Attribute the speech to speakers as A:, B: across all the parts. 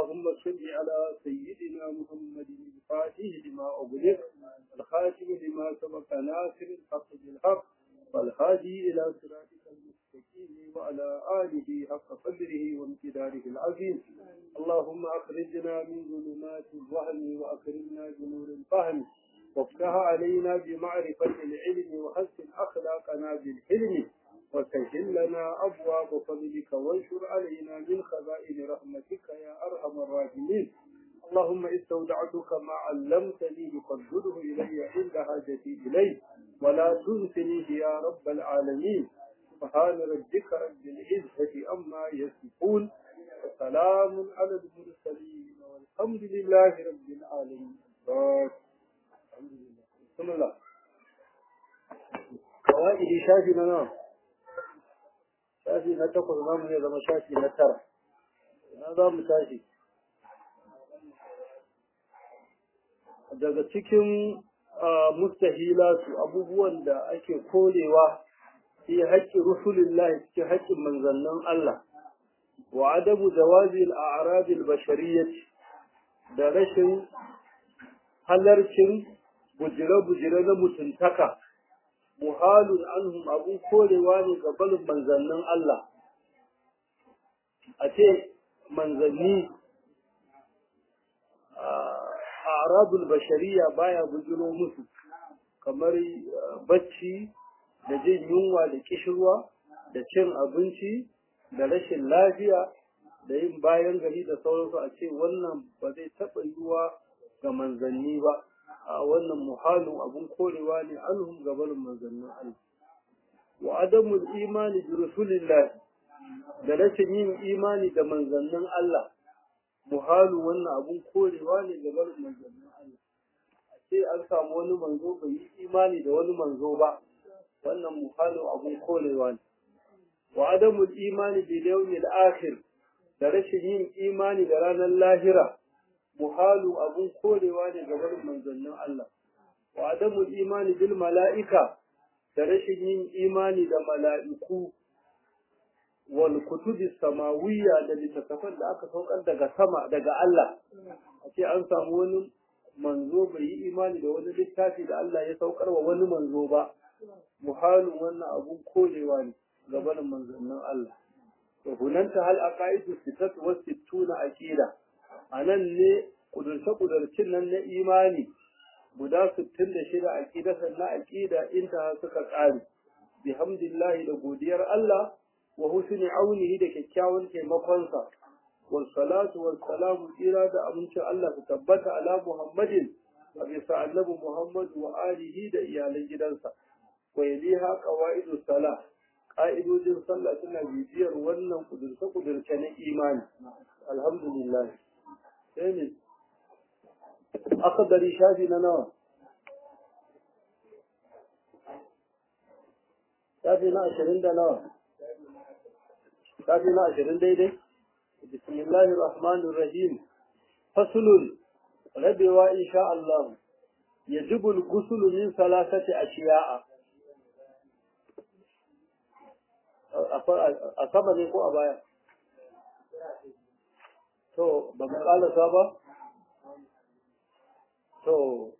A: اللهم صل على سيدنا محمد الفاتح لما أغلق الخاتم لما سبق ناصر الحق بالحق والهادي إلى صراطك المستقيم وعلى آله حق قدره وامتداره العظيم. اللهم أخرجنا من ظلمات الوهم وأكرمنا بنور الفهم وافتح علينا بمعرفة العلم وحسن أخلاقنا بالحلم وسهل لنا أبواب فضلك وانشر علينا من خزائن رحمتك يا أرحم الراحمين. اللهم استودعتك ما علمتني فردده إلي عند حاجتي إليه ولا تنسنيه يا رب العالمين. سبحان ربك رب العزة عما يصفون وسلام على المرسلين والحمد لله رب العالمين. الحمد لله. بسم الله. قواعد شافي لنا shafi na takwas za mu iya zama shafi na tara. Ina za mu tashi? Daga cikin mustahilatu abubuwan da ake korewa fi haƙƙin rusulillahi cikin haƙƙin manzannin Allah wa adabu jawazi al-a'rad al-bashariyyah da rashin halarcin bujire-bujire na mutuntaka muhalun anhum abun korewa ne ga barin manzannin Allah. A ce manzanni a arabul bashariya baya bujiro musu kamar bacci da jin yunwa da kishirwa da cin abinci da rashin lafiya da yin bayan gari da sauransu, a ce wannan ba zai taɓa yiwuwa ga manzanni ba. a wannan muhalin abun korewa ne anhum gabanin manzannin Allah. Wa adamul imani bi rasulillah da rashin yin imani da manzannin Allah muhalu wannan abun korewa ne gabanin manzannin Allah. A ce an samu wani manzo bai yi imani da wani manzo ba, wannan muhalin abun korewa ne. Wa adamul imani bi yawmil akhir da rashin yin imani da ranar lahira muhalu abun korewa ne ga barin manzannin Allah. Wa adamul imani bil mala'ika da rashin yin imani da mala'iku wal kutubi samawiyya da littattafan da aka saukar daga sama daga Allah. A ce an samu wani manzo bai yi imani da wani littafi da Allah ya saukar wa wani manzo ba, muhalun wannan abun korewa ne ga barin manzannin Allah. To hunanta hal aqaidu sitatu wa sittuna aqida. A nan ne ƙudurce-ƙudurcin nan na imani guda 66 aƙidatan na aƙida inta suka ƙare, bihamdillahi da godiyar Allah wa husni aunihi da kyakkyawan taimakonsa, wal salatu wal salamu tsira da amincin Allah su tabbata ala Muhammadin a bisa annabi Muhammad wa alihi da iyalan gidansa. Wa yaliha qawaidu salah, ƙa'idojin sallah suna bibiyar wannan ƙudurce-ƙudurce na imani. Alhamdulillah. Sai akadari shafi na nawa? Shafi na 20 da nawa? Shafi na 20 daidai? Bismillahir Rahmanir Rahim. Faslun rabewa insha Allah. Yajibu al-ghusl min salasati ashiya'a. A sama ne ko a baya? To, ba mu ƙalasa ba? To,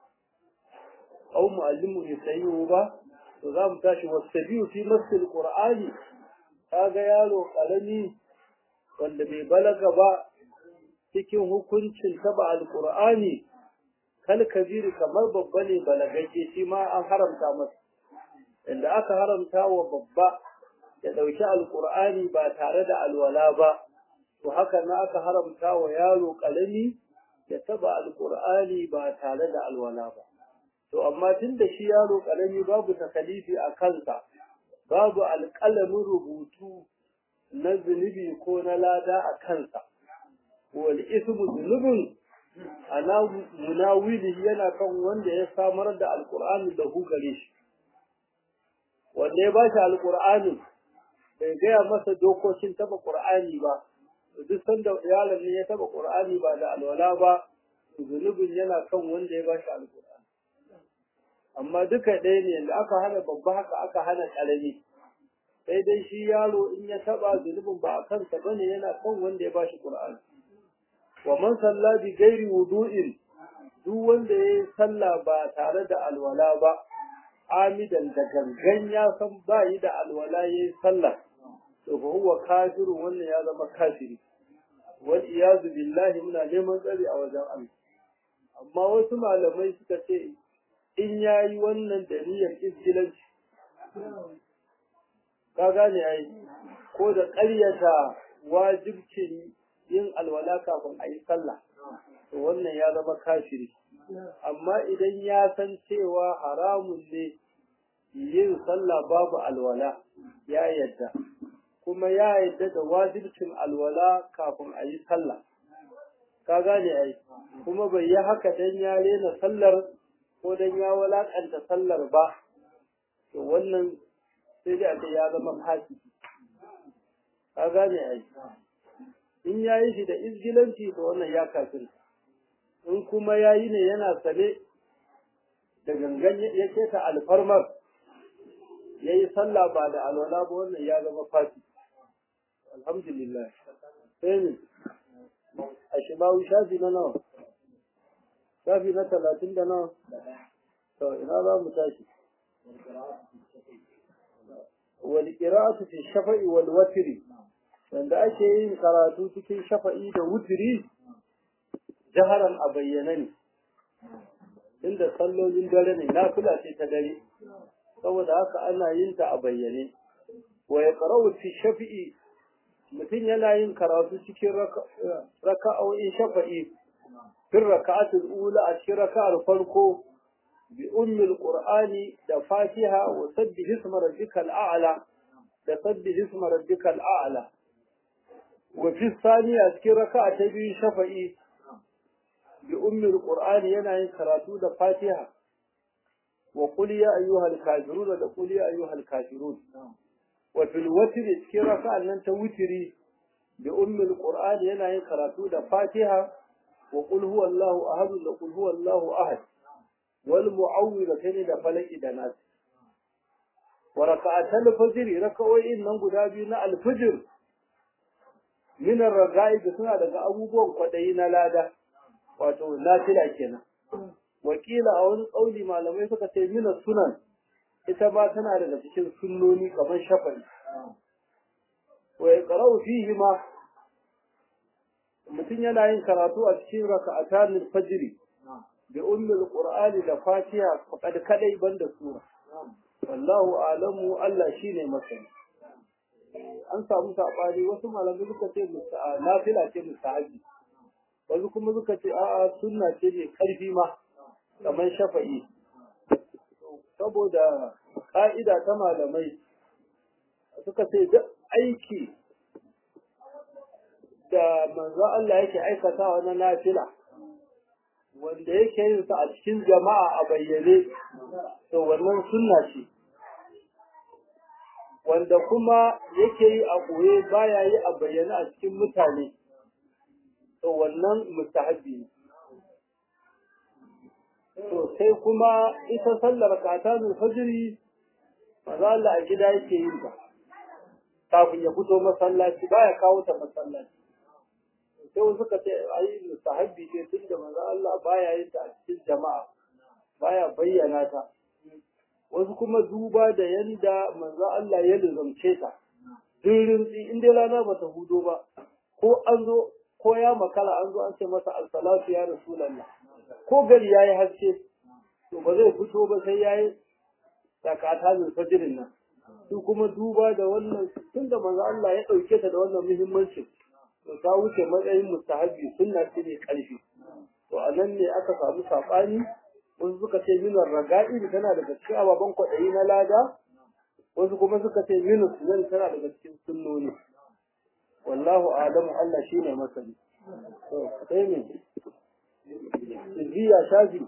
A: au mu'allimu ne sayi ba? To za mu tashi wasu biyu fi masu ƙur'ani, ta ga yaro ƙarami wanda bai balaga ba cikin hukuncin taba alƙur'ani, kal kabiri kamar babba ne balagagge shi ma an haramta masa. Inda aka haramta wa babba ya ɗauki alƙur'ani ba tare da alwala ba, to haka na aka haramta wa yaro ƙarami ya taba alƙur'ani ba tare da alwala ba. To amma tun da shi yaro ƙarami babu takalifi a kansa, babu alƙalamin rubutu na zunubi ko na lada a kansa, wal ismu zunubin ana munawili yana kan wanda ya samar da alƙur'ani da hu gare shi. Wanda ya ba shi alƙur'ani bai gaya masa dokokin taba ƙur'ani ba, duk sanda yaron ne ya taba Qur'ani ba da alwala ba, zunubin yana kan wanda ya bashi alqur'ani. Amma duka ɗaya ne, da aka hana babba haka aka hana ƙarami. Sai dai shi yaro in ya taba zunubin ba a kansa bane, yana kan wanda ya bashi Qur'ani. wa man salla bi ghairi wudu'in duk wanda yayi sallah ba tare da alwala ba amidan da gangan ya san ba yi da alwala yayi sallah to fa huwa kafiru wannan ya zama kafiri wal iyazu billahi muna neman tsari a wajen Allah amma wasu malamai suka ce in yayi wannan da niyyar izgilanci ka gane ai ko da ƙaryata wajibcin yin alwala kafin a yi sallah to wannan ya zama kafiri amma idan ya san cewa haramun ne yin sallah babu alwala ya yadda kuma ya yadda da wajibcin alwala kafin a yi sallah ka gane ai kuma bai yi haka dan ya rena sallar ko dan ya walakanta sallar ba to wannan sai da ya zama fasiki ka gane ai in yayi shi da izgilanci to wannan ya kafir in kuma yayi ne yana sane da gangan yake ta alfarmar yayi sallah ba da alwala ba wannan ya zama fasiki alhamdulillah sai ne ashimawi shafi na nawa shafi na 30 da nawa to ina za mu tashi wal qira'atu fi shafa'i wal watri wanda ake yin karatu cikin shafa'i da wutri jaharan a bayyana ne inda sallolin dare ne nafila ce ta dare saboda haka ana yin ta a bayyane wa yaqra'u fi shafi'i mutum yana yin karatu cikin raka'o'in shafa'i fi raka'atul ula a cikin raka'ar farko bi ummil qur'ani da fatiha wa sabbih isma rabbikal a'la da sabbih isma rabbikal a'la wa fi thaniya cikin raka'a ta biyu shafa'i bi ummil qur'ani yana yin karatu da fatiha wa qul ya ayyuhal kafirun da qul ya ayyuhal kafirun وفي الوتر cikin raka'an nan ta witri bi ummul qur'an yana yin karatu da fatiha wa qul huwallahu ahad da qul huwallahu ahad wal mu'awwidatayn da falaki da nas wa raka'atul fajr raka'o'in nan guda biyu na al-fajr min ar-raga'i suna daga abubuwan kwadayi na lada wato nafila kenan wakila a wani kauli malamai suka ce min sunan ita ba tana daga cikin sunnoni kamar shafa'i wa yaqra'u fihi ma mutum yana yin karatu a cikin raka'atan al-fajr bi ummul qur'ani da fatiha faqad kadai banda sura wallahu a'lamu Allah shine masani an samu sabani wasu malamai suka ce nafila ce mustahabi wasu kuma suka ce a'a sunna ce ne karfi ma kamar shafa'i saboda ƙa'ida ta malamai suka ce duk aiki da manzo Allah yake aikatawa na nafila wanda yake yin sa a cikin jama'a a bayyane to wannan sunna ce wanda kuma yake yi a koye baya yi a bayyane a cikin mutane to wannan mustahabi ne to sai kuma ita sallar katanul fajri manzo Allah a gida yake yin ta kafin ya fito masallaci baya kawo ta masallaci sai wasu suka ce ai mustahabbi ce tunda manzo Allah baya yin ta a cikin jama'a baya bayyana ta wasu kuma duba da yanda manzo Allah ya lizamce ta dirin in dai rana bata hudo ba ko an zo ko ya makala an zo an ce masa as-salatu ya rasulullah ko gari yayi haske to ba zai fito ba sai yayi zakata fajrin nan su kuma duba da wannan tunda manzo Allah ya dauke ta da wannan muhimmanci to ta wuce matsayin mustahabi sunna ce ne karfi to anan ne aka samu sabani wasu suka ce minar raga'i tana daga cikin ababan kwadayi na lada wasu kuma suka ce minus nan tana daga cikin sunnoni wallahu a'lamu Allah shine masani to sai ne ziya shafi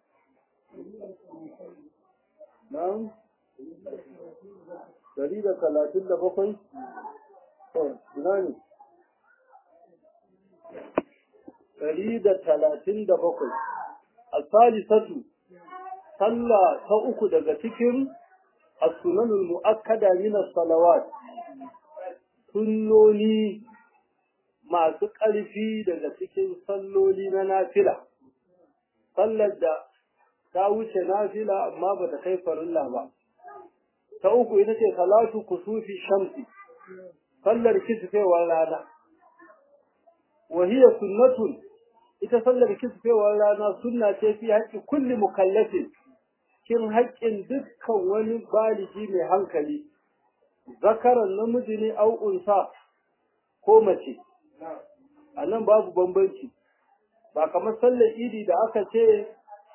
A: na'am 137 to ina ne 137 al-salisatu sallah ta uku daga cikin as-sunanul muakkada min as-salawat sunnoni masu ƙarfi daga cikin salloli na nafila sallar da ta wuce nafila amma ba ta kai farilla ba. Ta uku ita ce salatu kusufi shamsi sallar kisfewar rana wa hiya sunnatun ita sallar kisfewar rana sunna ce fi haƙƙi kulli mukallafin kin haƙƙin dukkan wani baligi mai hankali zakaran namiji ne au unsa ko mace a nan babu bambanci ba kamar sallar idi da aka ce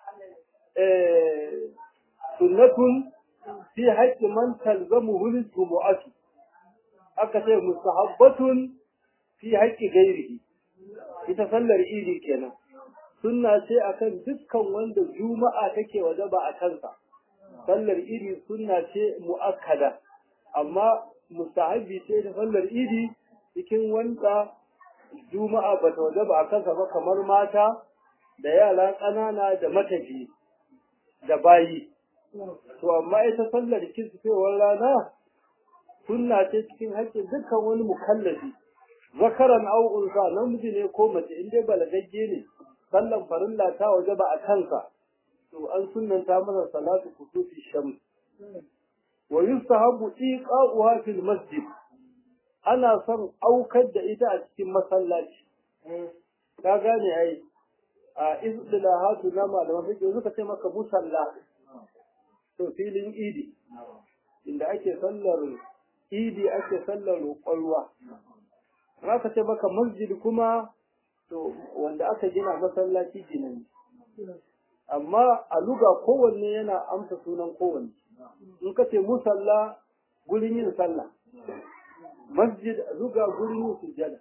A: sunnatun fi haƙƙi man talzamuhu al-jumu'atu aka ce mustahabbatun fi haƙƙi gairihi ita sallar idi kenan sunna ce akan dukkan wanda juma'a take wajaba a kansa sallar idi sunna ce muakkada amma mustahabbi ce da sallar idi cikin wanda juma'a bata wajaba a kansa ba kamar mata da yara ƙanana da matafi da bayi to amma ita sallar kisfewar rana sunna ce cikin haƙƙin dukkan wani mukallafi zakaran aw unsa namiji ne ko mace in dai balagagge ne sallan farilla ta wajaba a kansa to an sunnanta masa salatu kusufi shams wa yustahabu iqa'uha fil masjid ana son aukar da ita a cikin masallaci ka gane ai a izdilahatu na malaman fiqh suka ce maka musalla to filin idi inda ake sallar idi ake sallar roƙon ruwa aka ce maka masjid kuma to wanda aka gina masallaci ginan amma a luga kowanne yana amsa sunan kowanne in ka ce musalla gurin yin sallah masjid luga gurin yin sujjada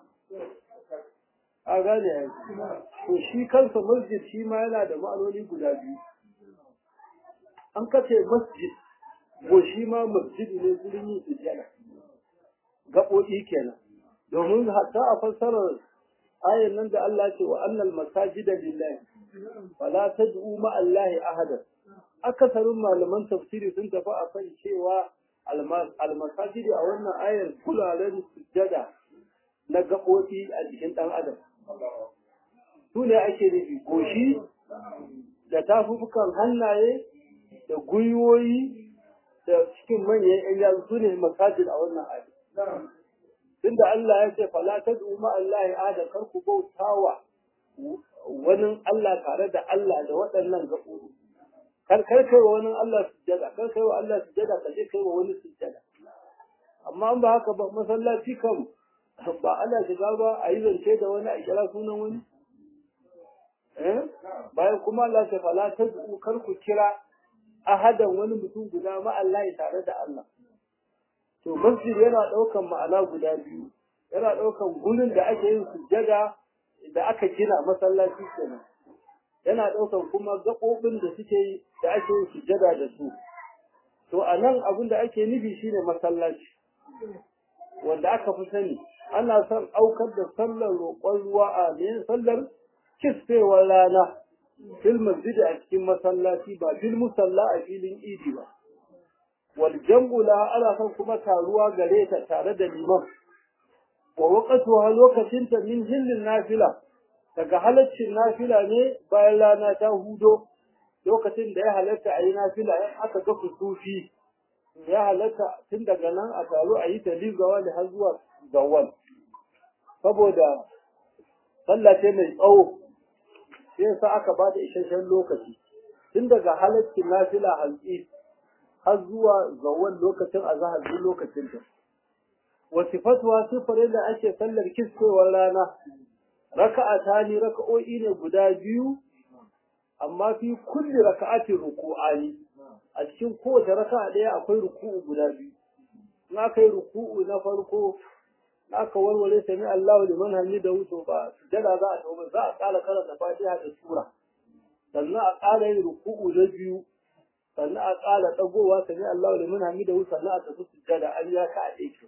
A: a gane ai to shi kansa masjid shi ma yana da ma'anoni guda biyu an ka ce masjid ko shi ma masjid ne gurin yin sujjada gaɓoɓi kenan domin hatta a fassarar ayan nan da Allah ce wa annal masajida lillahi fala tad'u ma Allahi ahada akasarin malaman tafsiri sun tafi a kan cewa al-masajidi a wannan ayar kularen sujjada na gaɓoɓi a jikin ɗan adam su ne ake nufi goshi da tafufukan hannaye da gwiwoyi da cikin manyan ƴan yatsu su ne masajid a wannan ayar tunda Allah ya ce fala tad'u ma Allahi ahada kar ku bautawa wani Allah tare da Allah da waɗannan gaɓoɓi kar kai wa wani Allah sujjada kar kai wa Allah sujjada ka je kai wa wani sujjada amma an ba haka ba masallaci kam ba ana shiga ba a yi zance da wani a kira sunan wani bayan kuma Allah ta fala tad'u kar ku kira ahadan wani mutum guda ma Allah tare da Allah to masjid yana ɗaukan ma'ana guda biyu yana ɗaukan gurin da ake yin sujjada da aka gina masallaci kenan yana ɗaukan kuma gaɓoɓin da suke yi da ake yin sujjada da su to a nan abin da ake nufi shine masallaci wanda aka fi sani ana son aukar da sallar roƙon ruwa a ne sallar kisfewar rana fil masjid a cikin masallaci ba bil musalla a filin idi ba wal jam'u la ana son kuma taruwa gare ta tare da liman wa waqtuha lokacin ta min hillin nafila daga halaccin nafila ne bayan rana ta hudo lokacin da ya halatta a yi nafila aka ga kusufi ya halatta tun daga nan a taru a yi ta ligawa da har zuwa zawal saboda sallah ce mai tsawo sai yasa aka ba da isasshen lokaci tun daga halaccin nafila halki har zuwa zawal lokacin azhar duk lokacin ta wa sifatuwa sifar da ake sallar kiswewar rana raka'atani raka'o'i ne guda biyu amma fi kulli raka'atin ruku'ani a cikin kowace raka'a ɗaya akwai ruku'u guda biyu in aka yi ruku'u na farko aka warware sami Allahu liman hamidahu to ba sujada za a tauba za a ƙara karanta Fatiha da sura sannan a ƙara yin ruku'u na biyu sannan a ƙara ɗagowa sami Allahu liman hamidahu sannan a tafi sujada an ya ka a ɗaya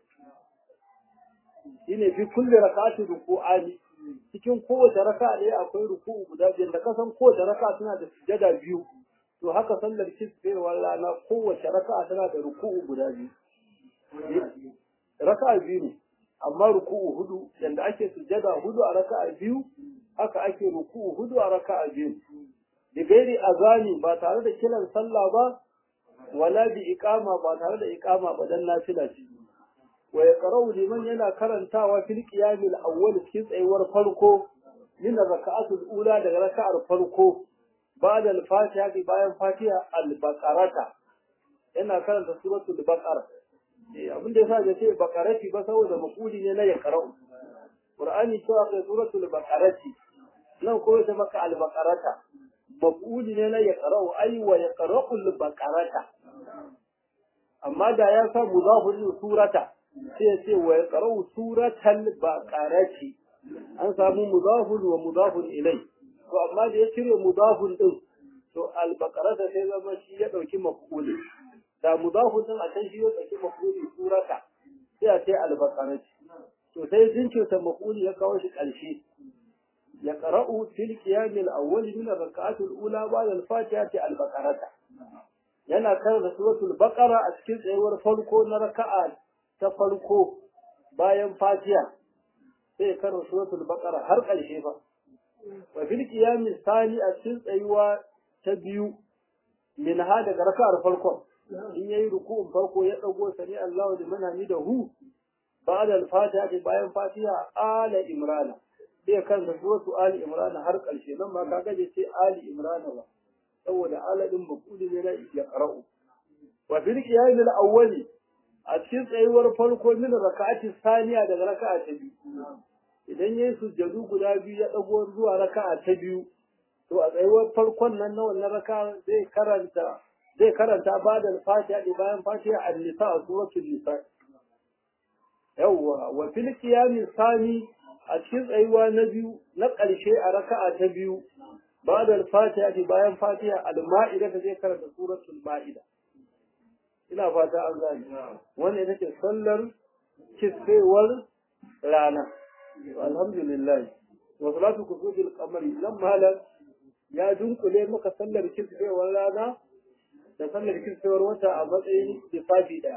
A: shine fi kulli raka'atin ruku'ani cikin kowace raka'a ɗaya akwai ruku'u guda biyar da kasan kowace raka'a tana da sujada biyu to haka sallar kisbewar rana kowace raka'a tana da ruku'u guda biyu raka'a biyu ne amma ruku'u hudu yanda ake sujjada hudu a raka'a biyu haka ake ruku'u hudu a raka'a biyu bi gairi azani ba tare da kiran sallah ba wala bi iqama ba tare da iqama ba dan nafila ce wa yaqra'u liman yana karantawa fil qiyamil awwal cikin tsayuwar farko min raka'atul ula daga raka'ar farko ba'da al-fatiha bayan fatiha al-baqarata yana karanta suratul baqara abin da yasa ya ce baqarati ba saboda maquli ne na yaqra'u qur'ani cewa kai suratul baqarati nan ko ya maka al-baqarata maquli ne na yaqra'u ay wa yaqra'ul baqarata amma da ya sa mudafun surata sai ya ce wa yaqra'u suratal baqarati an samu mudafun wa mudafun ilai to amma da ya cire mudafun din to al-baqarata sai zama shi ya dauki maquli da mudafun din a can shi ya dauki maquli surata sai a ce al-baqarati to sai jinkirta maquli ya kawo shi karshe ya qara'u fil qiyam al-awwal min ar-rak'at al-ula ba'da al-fatihati al-baqarata yana karanta suratul baqara a cikin tsayuwar farko na raka'a ta farko bayan fatiha sai karanta suratul baqara har karshe fa wa fil qiyam al-thani a cikin tsayuwa ta biyu min hada daga raka'ar farko in yayi ruku'un farko ya dago sani Allahu liman hamidahu ba'da al-fatiha bayan fatiha ala imran sai kan suratu ali imran har karshe nan ma kaga je sai ali imran ba saboda ala din bakuli ne da ya qara'u wa fil qiyam al-awwal a cikin tsayuwar farko min raka'ati thaniya daga raka'a ta biyu idan yayi sujjadu guda biyu ya dago zuwa raka'a ta biyu to a tsayuwar farkon nan na wannan raka'a zai karanta ba'da al-fatiha da bayan fatiha an-nisa suratul nisa yawwa wa fil qiyam thani a cikin tsayuwa na biyu na ƙarshe a raka'a ta biyu ba'da al-fatiha da bayan fatiha al-ma'ida ta zai karanta suratul ma'ida ina fata an gane wannan ita ce sallar kisfewar rana alhamdulillah wa salatu kusufil qamari nan malam ya dunkule maka sallar kisfewar rana da sallar kisfewar wata a matsayin lissafi daya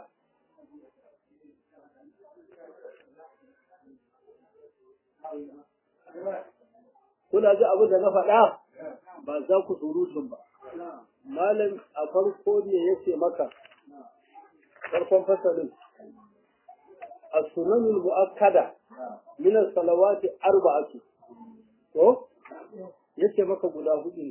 A: kuna ji abin da na faɗa ba za ku surutun ba malam a farko ne yace maka farkon fasalin as-sunan al-mu'akkada min as-salawati arba'atu ko yace maka guda hudu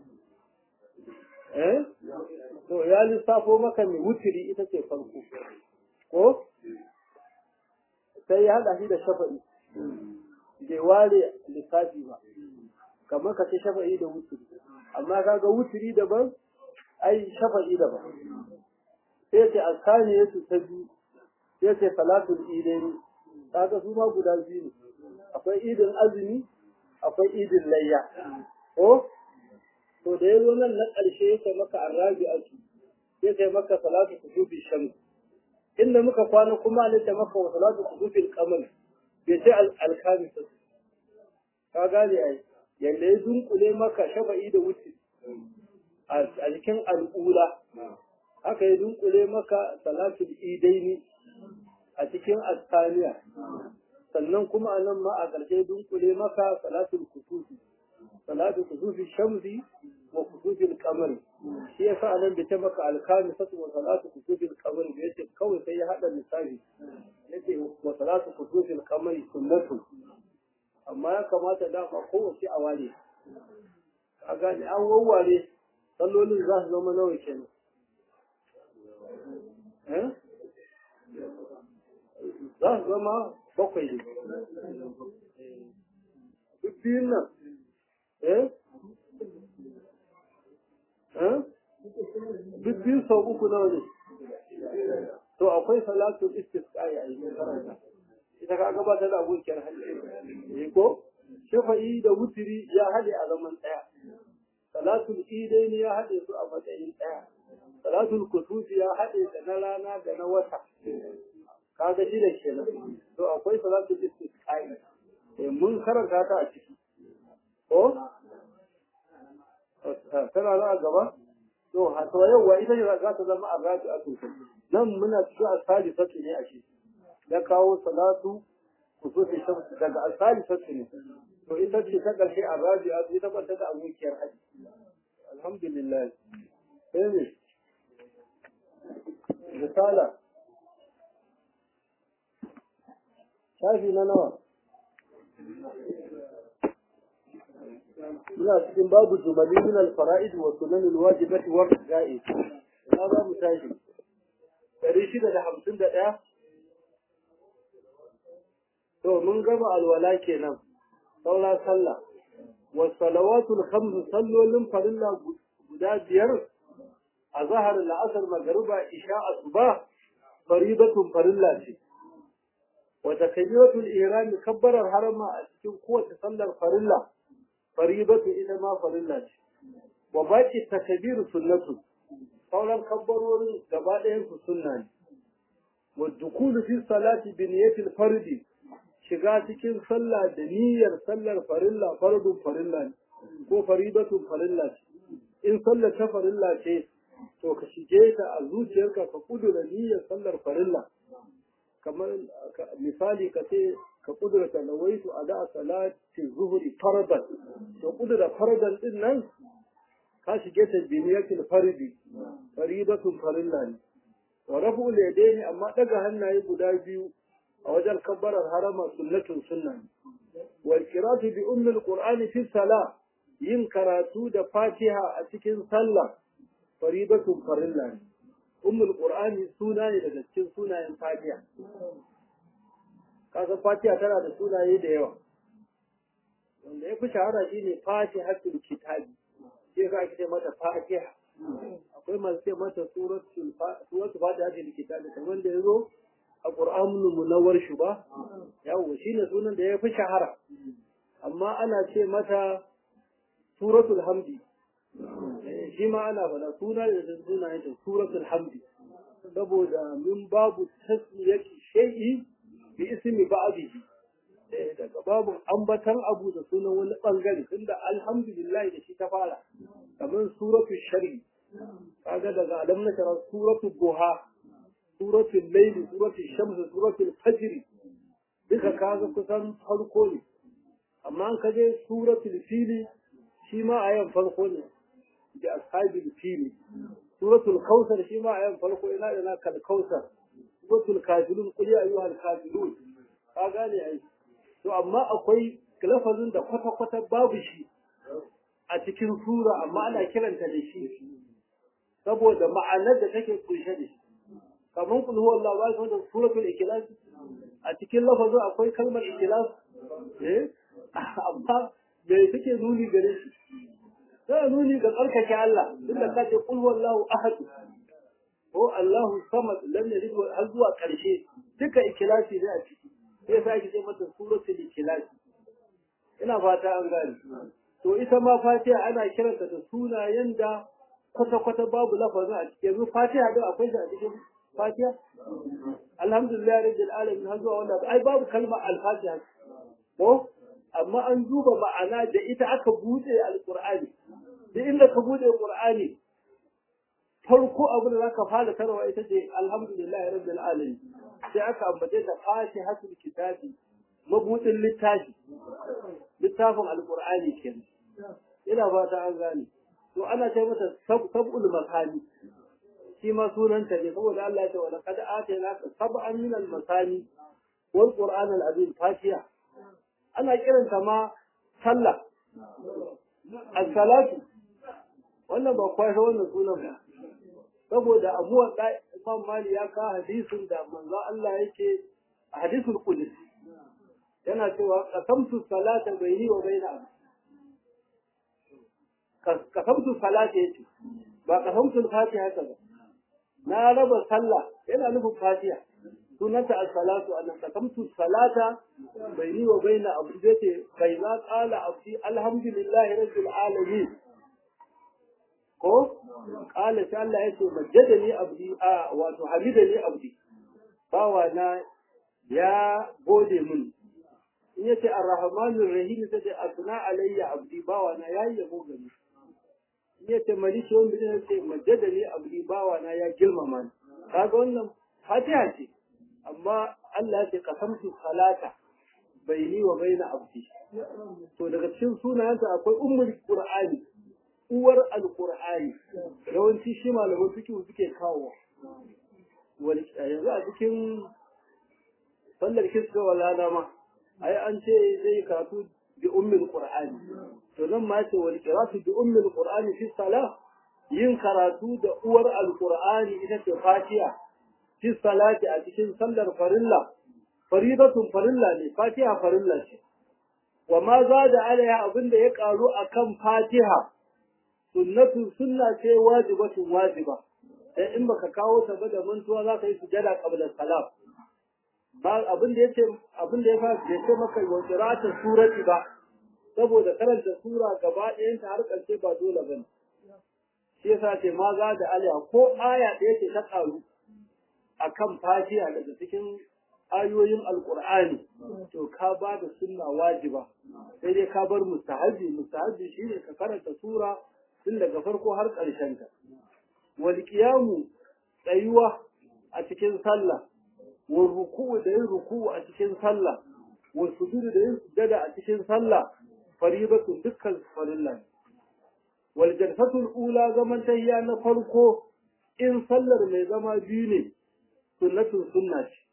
A: to ya lissafo maka mai wutiri ita ce farko ko sai ya hada shi da shafa'i bai ware lissafi ba kamar ka ce shafa'i da wutiri amma kaga wutiri daban ai shafa'i daban sai ce alkani yace ta biyu sai ce salatul idaini kaga su ma guda biyu ne akwai idin azumi akwai idin layya ko to da yazo nan na ƙarshe yake maka arrabi'atu yake maka salatu kusufi shams inda muka kwana kuma ne ta maka wa salatu kusufi al-qamar bai ce al-khamisa ka gane ai yanda ya dunkule maka shafa'i da wuti a cikin al'ula haka ya dunkule maka salatul idaini a cikin asaniya sannan kuma anan ma a ƙarshe dunkule maka salatul kusufi shamsi wa kusufi al-qamar shi yasa anan da ta maka al-khamisatu wa salatu kusufi al-qamar da yace kawai sai ya hada misali yace wa salatu kusufi al-qamar sunnatu amma ya kamata da ma kowace a ware a gani an wawware sallolin za su zama nawa kenan za su zama bakwai ne duk biyun nan duk biyu sau uku nawa ne to akwai salatul istisqa ya yi karanta ita ka gabata da abokiyar hajji ko shafa'i da wutiri ya haɗe a zaman ɗaya salatul idaini ya haɗe su a matsayin ɗaya salatul kusufi ya haɗe da na rana da na wata kaga shi da kenan to akwai salatul istisqa mun karanta ta a ciki ko tana za a gaba to to yau ita ce za ta zama arrabi'atu nan muna cikin asali sati ne a shi ya kawo salatu kusufi shamsu daga al-salisatu ne to ita ce ta ƙarshe a rabi'a ita ba ta da abokiyar haji alhamdulillah sai ne risala shafi na nawa ina cikin babu jumali min al-fara'id wa sunan al-wajibati wa raja'i na za mu tashi 651 to mun gama alwala kenan saura sallah wa salawatul khams sallolin farilla guda biyar azhar al-asr magriba isha asuba faridatun farilla ce wa takbiratul ihram kabbarar harama a cikin kowace sallar farilla faribatu ita ma farilla ce wa baki takbiru sunnatu sauran kabbarorin gaba ɗayan su sunna ne wa dukulu fi salati bi niyyatil fardi shiga cikin sallah da niyyar sallar farilla fardun farilla ne ko faridatun farilla ce in sallar ta farilla ce to ka shige ta a zuciyarka ka kudura niyyar sallar farilla kamar misali ka ce ka kudurta nawaitu ada salati zuhri fardan to kudura fardan din nan ka shige ta biniyatul fardi faridatun farilla ne wa rafu yadaini amma daga hannaye guda biyu a wajen kabbarar harama sunnatun sunna ne wal qira'atu bi ummil qur'ani fi salah yin karatu da fatiha a cikin sallah faridatun farilla ne ummul qur'ani suna ne daga cikin sunayen fatiha kaga fatiha tana da sunaye da yawa wanda ya fi shahara shine fatihatul kitabi sai ka ce mata fatiha akwai masu ce mata suratul fatihatul kitabi kamar da yazo a qur'anul munawwar shi ba yawo shine sunan da ya fi shahara amma ana ce mata suratul hamdi shi ma ana bada suna da sunayen ta suratul hamdi saboda min babu tasmiyati shay'i bi ismi ba'dihi daga babu ambatan abu da sunan wani bangare tunda alhamdulillah da shi ta fara kamar suratul shari kaga daga alam na kira suratul duha suratul layl suratul shams suratul fajr duka kaga kusan farko ne amma an kaje suratul fili shi ma ayan farko ne da ashabil fili suratul kautsar shi ma ayan farko ina da na kal kautsar suratul kafirun qul ya ayyuhal kafirun ka gane ai to amma akwai lafazin da kwata-kwata babu shi a cikin sura amma ana kiranta da shi saboda ma'anar da take kunshe da shi kamar kul huwallahu ahad da suratul ikhlas a cikin lafazin akwai kalmar ikhlas amma me take nuni gare shi sai nuni ga tsarkake Allah tunda ka ce kul huwallahu ahad ko Allahu samad lam yalid wa har zuwa karshe duka ikhlasi ne a ciki sai sai ake mata suratul ikhlas ina fata an gane to ita ma Fatiha ana kiranta da sunayen da kwata-kwata babu lafazin a cikin yanzu Fatiha da akwai shi a cikin Fatiha alhamdulillah rabbil alamin har zuwa wannan ai babu kalma al-Fatiha ko amma an duba ma'ana da ita aka bude al-Qur'ani duk inda ka bude Qur'ani farko abin da zaka fara tarwa ita ce alhamdulillah rabbil alamin sai aka ambace ta Fatihatul kitabi mabudin littafin al-Qur'ani kenan ina fata an gane to ana ce mata sab'ul makani shi ma sunanta ne saboda Allah ya ce wa laqad atayna sab'an min al-masani wal qur'an al-azim Fatiha ana kiranta ma sallah as-salatu wannan ba kwai wannan sunan ba saboda abuwan da Imam Mali ya ka hadisin da manzo Allah yake a hadisul qudsi yana cewa qasamtu salata bayni wa bayna qasamtu salata yace ba qasamtu fatiha haka ba na raba sallah yana nufin fatiha sunanta as-salatu an qasamtu salata bayni wa bayna abdi yace kai za qala abdi alhamdulillahi rabbil alamin ko qala sai Allah yace majjadani abdi wato hamidani abdi bawa na ya gode mun in yace ar-rahmanur rahim sai asna alayya abdi bawa na yayi yabo gani in yace maliki wanda yace majjadani abdi bawa na ya girmama ni kaga wannan fatiha ce amma Allah yace qasamtu salata baini wa baina abdi to daga cikin sunayenta akwai ummul qur'ani uwar alqur'ani yawanci shi malaman fiqh suke kawo yanzu a cikin sallar kisra wala dama ai an ce zai karatu bi ummul qur'ani to nan ma ce wal qira'atu bi ummul qur'ani fi salah yin karatu da uwar alqur'ani ita ce fatiha fi salati a cikin sallar farilla faridatun farilla ne fatiha farilla ce wa ma zada alaiha abinda ya karu akan fatiha sunnatu sunna ce wajibatun wajiba sai in baka kawo ta ba da mantuwa za ka yi sujada qabla salam ba abinda ya fara da ce maka wa qira'atu surati ba saboda karanta sura gaba ɗayan ta har ƙarshe ba dole bane shi yasa ce ma zada alaiha ko aya ɗaya ce ta karu akan fatiha daga cikin ayoyin alqur'ani to ka ba da sunna wajiba sai dai ka bar mustahabi shine ka karanta sura tun daga farko har ƙarshen ta wal qiyamu tsayuwa a cikin sallah wal ruku'u da yin ruku'u a cikin sallah wal sujudu da yin sujada a cikin sallah faridatun dukkan farilla wal jalsatul ula zaman tahiyya na farko in sallar mai zama biyu ne sunnatun sunna ce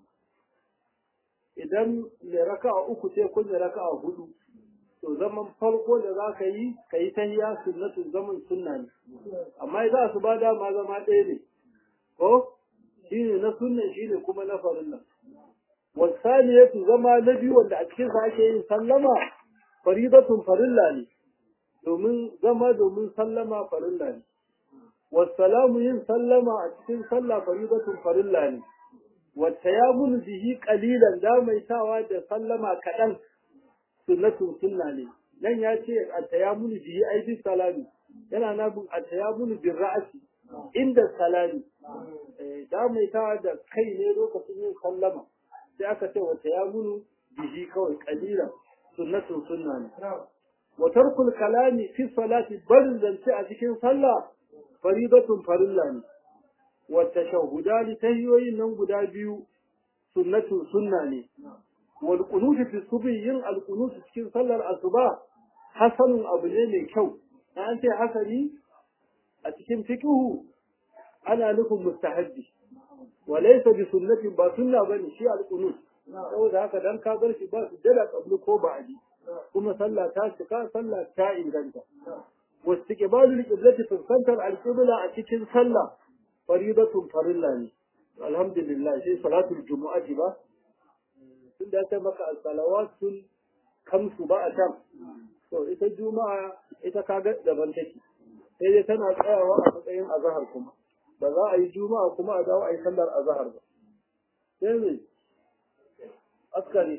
A: idan mai raka'a uku ce kun da raka'a hudu to zaman farko da za ka yi tahiyya sunnatun zaman sunna ne amma idan su ba dama zama ɗaya ne ko shine na sunna shine kuma na farilla wasaniyatu zama na biyu wanda a cikin sa ake yin sallama faridatun farilla ne domin sallama farilla ne والسلام yin sallama a cikin sallah faridatun farilla ne wata ya mun bihi qalilan da mai tawa da sallama kadan sunnatun sunna ne dan ya ce at-tayammul bihi ai bi salami yana nabin at-tayammul bil ra'si inda salami da mai tawa da kai ne lokacin yin sallama sai aka ce wata ya mun bihi kawai qalilan sunnatun sunna ne wa tarkul kalami fi salati barin zance a cikin sallah faridatun farilla ne wata shahudani tahiyoyin nan guda biyu sunnatun sunna ne wal qunut fi subhi yin al qunut cikin sallar asuba hasanun abu ne mai kyau an ce hasani a cikin fiqhu ana nufin mustahabbi wa laysa bi sunnatin ba sunna bane shi al qunut saboda haka dan ka bar shi ba su dala qablu ko ba'di kuma sallah ta cika sallah ta inganta واستقبال القبلة في السنتر القبلة أتكن صلى فريضة فرلا الحمد لله شيء صلاة الجمعة با tunda ta maka salawatul kamsu ba a can to ita juma'a ita kaga daban take sai dai tana tsayawa a matsayin azhar kuma ba za a yi juma'a kuma a dawo a yi sallar azhar ba sai ne askari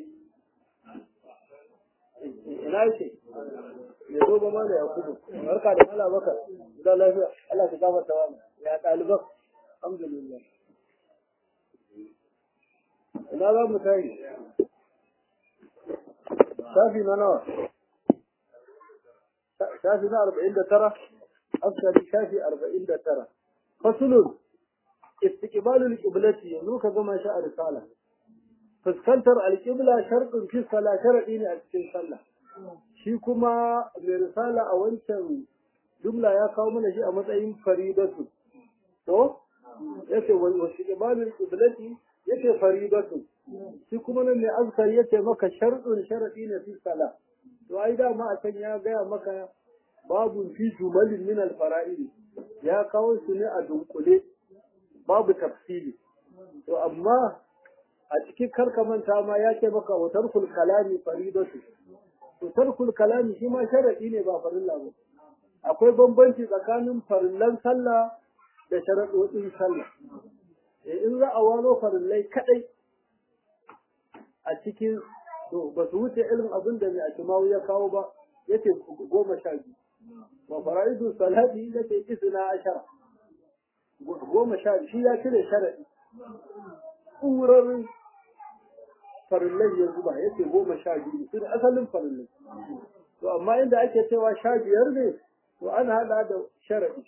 A: ina ce ya zo ba mana ya kudu barka da Allah baka da lafiya Allah ka gafarta wa ya ɗaliban alhamdulillah ina za mu tayi shafi na nawa shafi na 49 askari shafi 49 fasulun istiqbalul qiblati yanzu ka gama shi a risala fuskantar alqibla shartun fi salat sharadi ne a cikin sallah shi kuma mai risala a wancan jumla ya kawo mana shi a matsayin faridatu to yace wa istiqbalul qiblati yace faridatu shi kuma nan ne azkar yace maka shartun sharadi ne fi salah to ai da ma a can ya gaya maka babu fi jumalin min al fara'id ya kawo su ne a dunkule babu tafsili to amma a cikin karkamanta ma ya ce maka wa tarkul kalami faridatu to tarkul kalami shi ma sharadi ne ba farilla ba akwai bambanci tsakanin farillan sallah da sharadodin sallah in za a waro farillai kadai a cikin to ba su wuce irin abin da mai atimawu ya kawo ba yace 12 wa faraidu salati yace 12 12 shi ya cire sharadi tsurar farillai ya zuba yace 12 su da asalin farillai to amma inda ake cewa 15 ne to ana hada da sharadi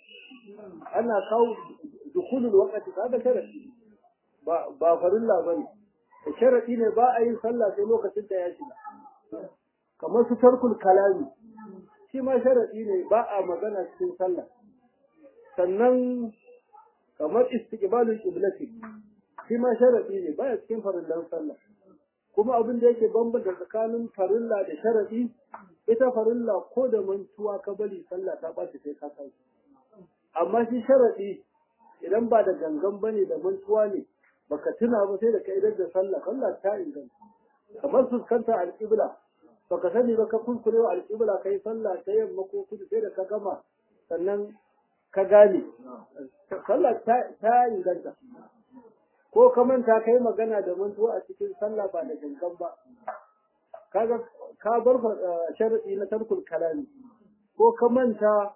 A: ana kawo dukhulul waqti kaga sharadi ba farilla bane sharadi ne ba a yin sallah sai lokacin da ya shiga kamar su tarkul kalami shi ma sharadi ne ba a magana cikin sallah sannan kamar istiqbalul qiblati shi ma sharadi ne ba cikin farillan sallah kuma abin da yake bambanta tsakanin farilla da sharadi ita farilla ko da mantuwa ka bari sallah ta ɓaci sai ka kai amma shi sharadi idan ba da gangan bane da mantuwa ne baka tuna ba sai da ka idar da sallah sallah ta inganta kamar fuskanta alƙibla baka sani ba ka kuskure wa alƙibla kai sallah ta yamma ko kudu sai da ka gama sannan ka gane sallah ta inganta ko ka manta kai magana da mantuwa a cikin sallah ba da gangan ba kaga ka bar sharadi na tarkul kalami ko ka manta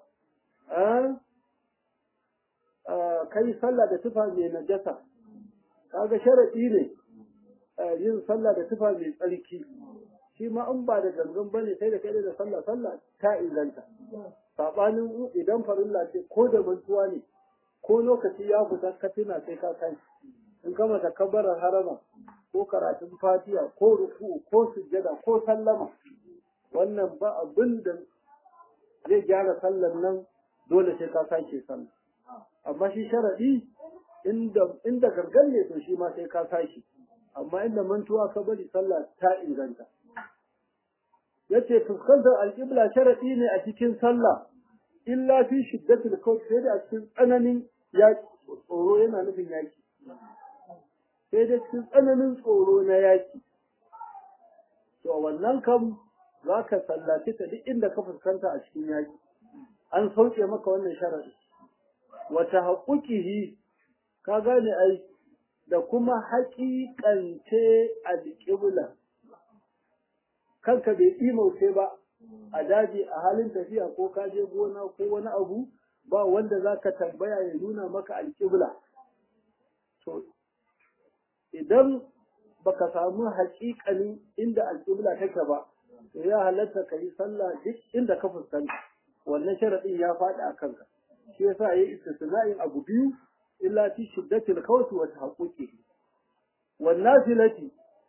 A: kai sallah da tufa mai najasa kaga sharadi ne yin sallah da tufa mai tsarki shi ma in ba da gangan bane sai da kai da sallah ta inganta sabanin idan farilla ce ko da mantuwa ne ko lokaci ya fita ka tuna sai ka kai in ka mata kabbarar harama ko karatun fatiha ko ruku ko sujjada ko sallama wannan ba abin da zai gyara sallar nan dole sai ka sake sallah amma shi sharadi inda gangan ne to shi ma sai ka sake amma inda mantuwa ka bari sallah ta inganta yace fuskantar alqibla sharadi ne a cikin sallah illa fi shiddatil khawf sai da cikin tsananin yaki tsoro yana nufin yaki sai da cikin tsananin tsoro na yaki to wannan kam zaka sallaci ta duk inda ka fuskanta a cikin yaki an sauke maka wannan sharadi wa tahaqquqihi ka gane ai da kuma haƙiƙance alƙibla kanka bai imauce ba a daji a halin tafiya ko ka je gona ko wani abu ba wanda zaka tambaya ya nuna maka alƙibla to idan baka samu haƙiƙanin inda alƙibla take ba to ya halatta ka yi sallah duk inda ka fuskanta wannan sharadin ya faɗi a kanka shi yasa yayi istisna'in abu biyu illa fi shiddatil khawf wa tahaqquqi wan nafilati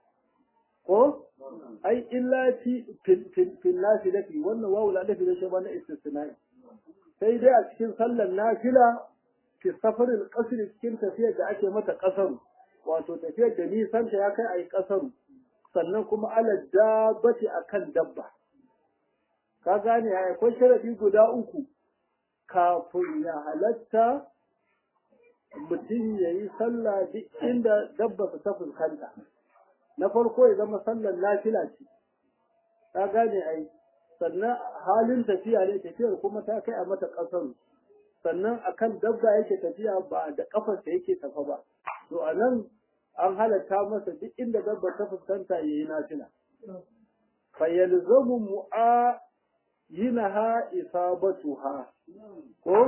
A: ko ai illa fi fil nafilati wannan wawu la da shi ba na istisna'i sai dai a cikin sallar nafila fi safarin qasr cikin tafiyar da ake mata qasaru wato tafiyar da nisan ta ya kai ai qasaru sannan kuma ala dabbati akan dabba ka gane ai ko sharadi guda uku kafin ya halatta mutum ya yi sallah duk inda dabba ta fuskanta na farko ya zama sallar nafila ce ka gane ai sannan halin tafiya ne tafiyar kuma ta kai a mata kasaru sannan akan dabba yake tafiya ba da kafarsa yake tafa ba to anan an halatta masa duk inda dabba ta fuskanta yayi nafila fa yalzamu mu'ayinaha isabatuha ko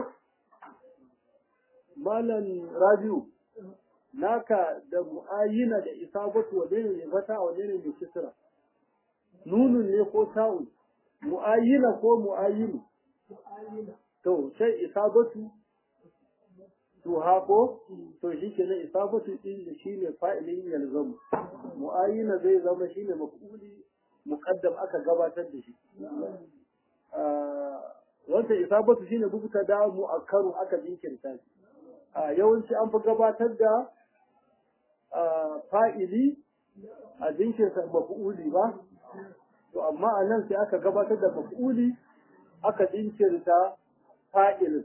A: malan rabiu naka da mu'ayina da isabatu wane ne fata wane ne mai kisra nunun ne ko ta'un mu'ayina ko mu'ayinu to sai isabatu to hako to shi ke na isabatu din shi ne fa'ilin yalzamu mu'ayina zai zama shi ne maf'uli muqaddam aka gabatar da shi wanda isabatu shine bubuta da mu'akkaru aka jinkirta shi yawanci an fi gabatar da fa'ili a jinkirta maf'uli ba to amma anan sai aka gabatar da maf'uli aka jinkirta fa'ilin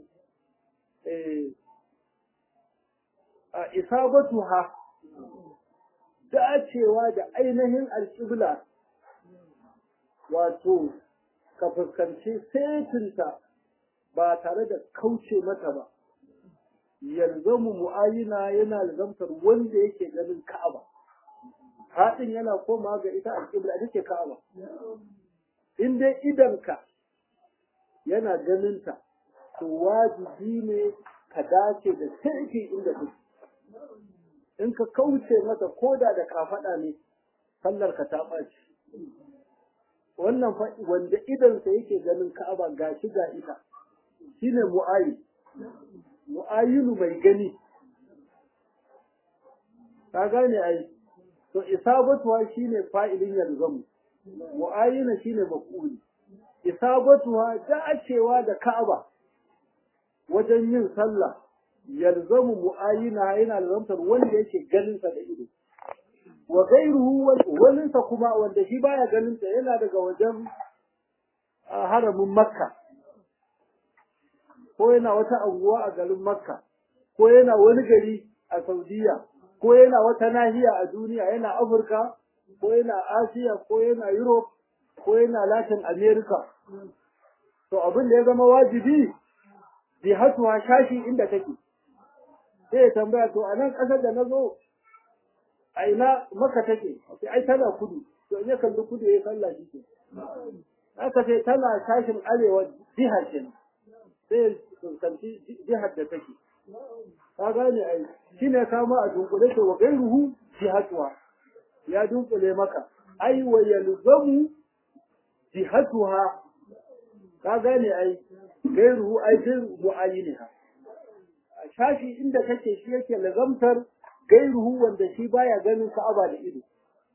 A: isabatuha dacewa da ainihin alƙibla wato ka fuskanci setinta ba tare da kauce mata ba yalzamu mu'ayina yana lazamtar wanda yake ganin Ka'aba hadin yana koma ga ita alƙibla take Ka'aba in dai idanka yana ganin ta to wajibi ne ka dace da sirki inda take in ka kauce mata koda da kafada ne sallar ka ta ɓaci wannan fa wanda idansa yake ganin Ka'aba gashi ga ita shine mu'ayinu mai gani ka gane ai to isabatuha shine fa'ilin yalzamu mu'ayyana shine maf'ul isabatuha dacewa da Ka'aba wajen yin sallah yalzamu mu'ayyana yana lazamtar wanda yake ganin sa da ido wa ghayruhu walinsa kuma wanda shi baya ganin sa yana daga wajen haramin Makka ko yana wata anguwa a garin Makka ko yana wani gari a Saudiya ko yana wata nahiya a duniya yana Afirka ko yana Asiya ko yana Europe ko yana Latin America to abin da ya zama wajibi jihatuwa shashi inda take sai ya tambaya to a nan kasar da nazo a ina Makka take sai ai tana kudu to in ya kalli kudu ya sallah shi ke aka ce tana shashin arewa jihar ce sai kanci jihar da take ka gane ai shine kama a dunkule to wa gairuhu jihatuwa ya dunkule maka ai wa yalzamu jihatuha ka gane ai gairuhu ai din muayyinha shashi inda kake shi yake lazamtar gairuhu wanda shi baya ganin Ka'aba da ido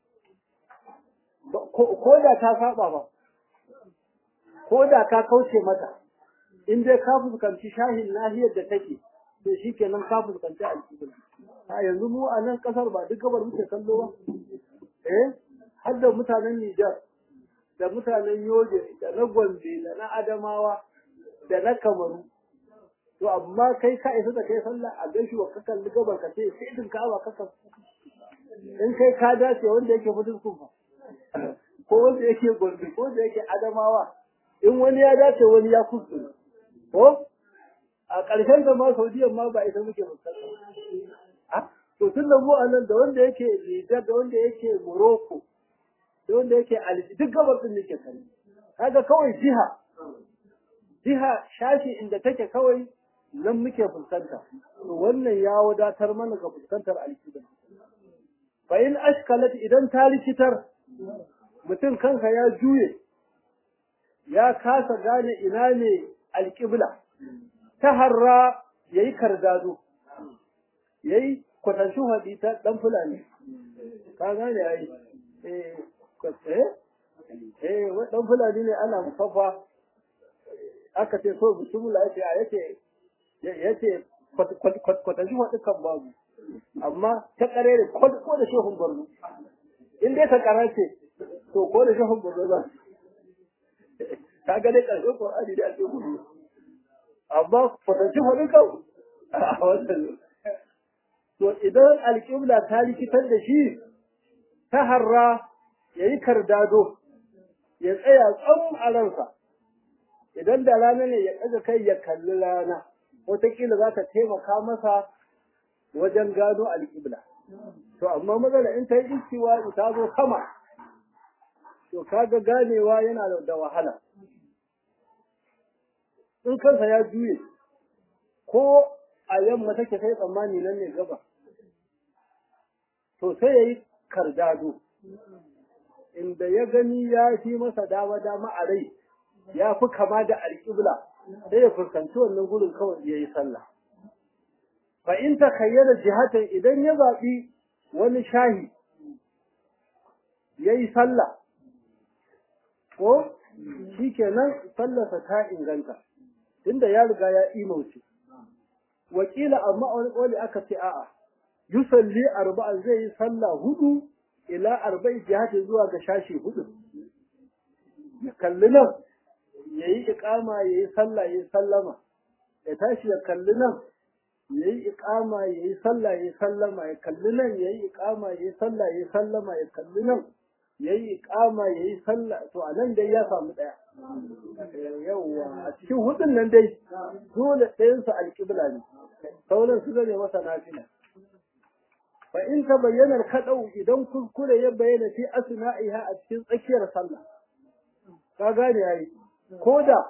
A: ko da ta saba ba ko da ka kauce mata in dai ka fuskanci shahin nahiyar da take to shikenan ka fuskanci alƙibla a yanzu mu a nan kasar ba duk gabar muke kallo ba har da mutanen Nijar da mutanen Yobe da na Gombe da na Adamawa da na Kamaru to amma kai ka isa da kai sallah a gaishe wa ka kalli gabar ka ce sai din ka ba ka in kai ka dace wanda yake fudin kufa ko wanda yake Gombe ko wanda yake Adamawa in wani ya dace wani ya kuskure ko a ƙarshen da ma Saudiya ma ba ita muke fuskanta to tun da mu a nan da wanda yake Nijar da wanda yake Morocco da wanda yake Algeria duk gabar din nake kai kaga kawai jiha shashi inda take kawai nan muke fuskanta to wannan ya wadatar mana ga fuskantar alƙibla fa in ashkalat idan ta likitar mutum kanka ya juye ya kasa gane ina ne alƙibla ta harra yayi kardado yayi kwatanshin hadita dan fulani ka gane ai dan fulani ne ana musafa aka ce so bismillah yace kwatanshin hadikan babu amma ta karere ko da shehun Borno in dai ta karace to ko da shehun Borno ba ka ga dai karshen Qur'ani da ake gudu amma kwatanci wani kawo a wannan to idan alƙibla ta likitar da shi ta harra ya yi kardado ya tsaya tsawon a ransa idan da rana ne ya ɗaga kai ya kalli rana wataƙila za ta taimaka masa wajen gano alƙibla to amma matsala in ta yi istiwa ta zo sama to kaga ganewa yana da wahala in kansa ya juye ko a yamma take sai tsammani nan ne gaba to sai yayi kardado inda ya gani ya fi masa dama a rai ya fi kama da alƙibla sai ya fuskanci wannan gurin kawai yayi sallah fa in ta khayyara jihatan idan ya zabi wani shahi yayi sallah ko shikenan sallarsa ta inganta tunda ya riga ya imauce wakila amma wani koli aka ce a'a yusalli arba'a zai yi sallah hudu ila arba'i jihati zuwa ga shashi hudu ya kalli nan yayi iqama yayi sallah yayi sallama ya tashi ya kalli nan yayi iqama yayi sallah yayi sallama ya kalli nan yayi iqama yayi sallah yayi sallama ya kalli nan yayi iqama yayi sallah to anan dai ya samu daya yawa a cikin hudun nan dai dole ɗayan su alƙibla ne sauran su zane masa nafila fa in ta bayyana kadau idan kuskure ya bayyana fi asna'iha a cikin tsakiyar sallah ka gane yayi koda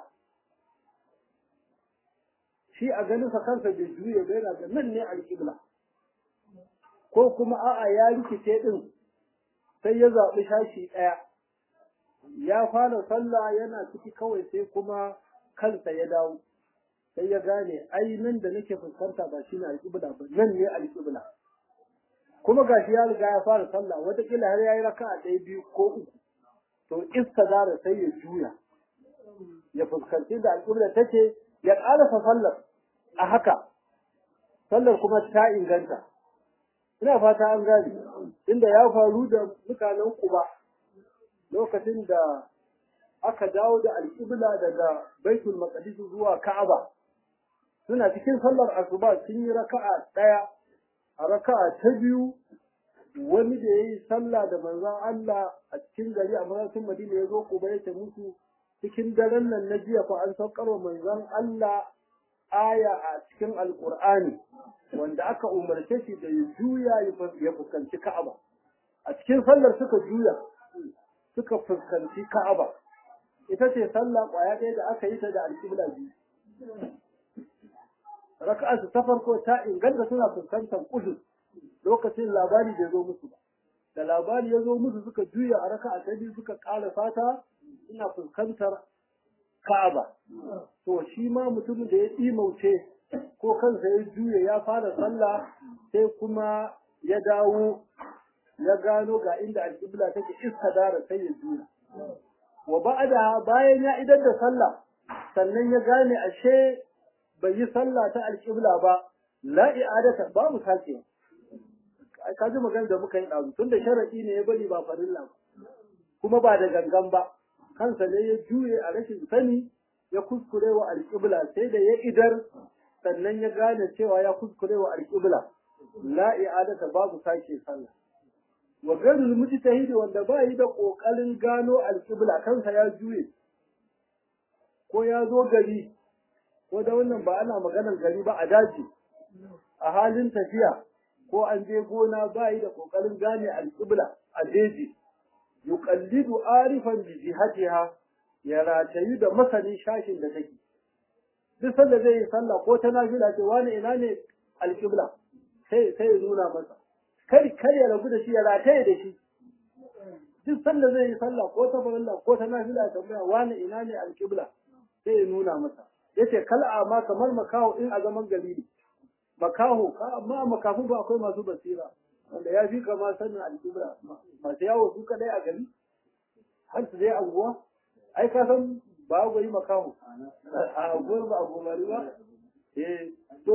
A: shi a ganin sa kansa bai juye ba yana da nan ne alƙibla ko kuma a'a ya rikice din sai ya zaɓi shashi ɗaya ya fara sallah yana ciki kawai sai kuma kansa ya dawo sai ya gane ai nan da nake fuskanta ba shine alƙibla ba nan ne alƙibla kuma gashi ya riga ya fara sallah wata kila har yayi raka'a ɗaya biyu ko uku to istadara sai ya juya ya fuskanci da alƙibla take ya ƙarasa sallar a haka sallar kuma ta inganta ina fata an gani inda ya faru da mutanen Quba lokacin da aka dawo da alƙibla daga Baitul Maqdis zuwa Ka'aba suna cikin sallar asuba sun yi raka'a ɗaya a raka'a ta biyu wani da yayi sallah da manzon Allah a cikin gari a masallacin Madina ya zo Quba ya ce musu cikin daren nan na jiya fa an saukar wa manzon Allah aya a cikin Alƙur'ani wanda aka umarce shi da ya juya ya fuskanci Ka'aba a cikin sallar suka juya suka fuskanci Ka'aba ita ce sallah kwaya ɗaya da aka yi ta da alƙibla biyu raka'atu ta farko ta inganta suna fuskantar Qudus lokacin labari bai zo musu ba da labari ya zo musu suka juya a raka'a ta biyu suka ƙara fata suna fuskantar Ka'aba to shi ma mutumin da ya imauce ko kansa ya juya ya fara sallah sai kuma ya dawo ya gano ga inda alƙibla take istadara sai ya juya wa ba'da bayan ya idar da sallah sannan ya gane ashe bai yi sallah ta alƙibla ba la i'adata babu sake ka ji magana da muka yi dazu tunda sharadi ne ya bari ba farilla ba kuma ba da gangan ba kansa ne ya juye a rashin sani ya kuskure wa alƙibla sai da ya idar sannan ya gane cewa ya kuskure wa alƙibla la i'adata babu sake sallah wa garul mujtahidi wanda ba yi da kokarin gano alƙibla kansa ya juye ko ya zo gari ko da wannan ba ana maganar gari ba a daji a halin tafiya ko an je gona ba yi da kokarin gane alƙibla a jeji yuqallidu arifan bi jihatiha ya ratayu da masanin shashin da take duk sanda zai yi sallah ko ta nafila ce wani ina ne alƙibla sai ya nuna masa kar ya rabu da shi ya rataye da shi duk sanda zai yi sallah ko ta farilla ko ta nafila tambaya wani ina ne alƙibla sai ya nuna masa yace kal'a ma kamar makaho in a zaman gari ne makaho amma makafu ba akwai masu basira wanda ya fi kama sanin alƙibla masu yawo su kadai a gari har su je anguwa ai ka san ba gwari makaho a anguwar ba a gomari ba to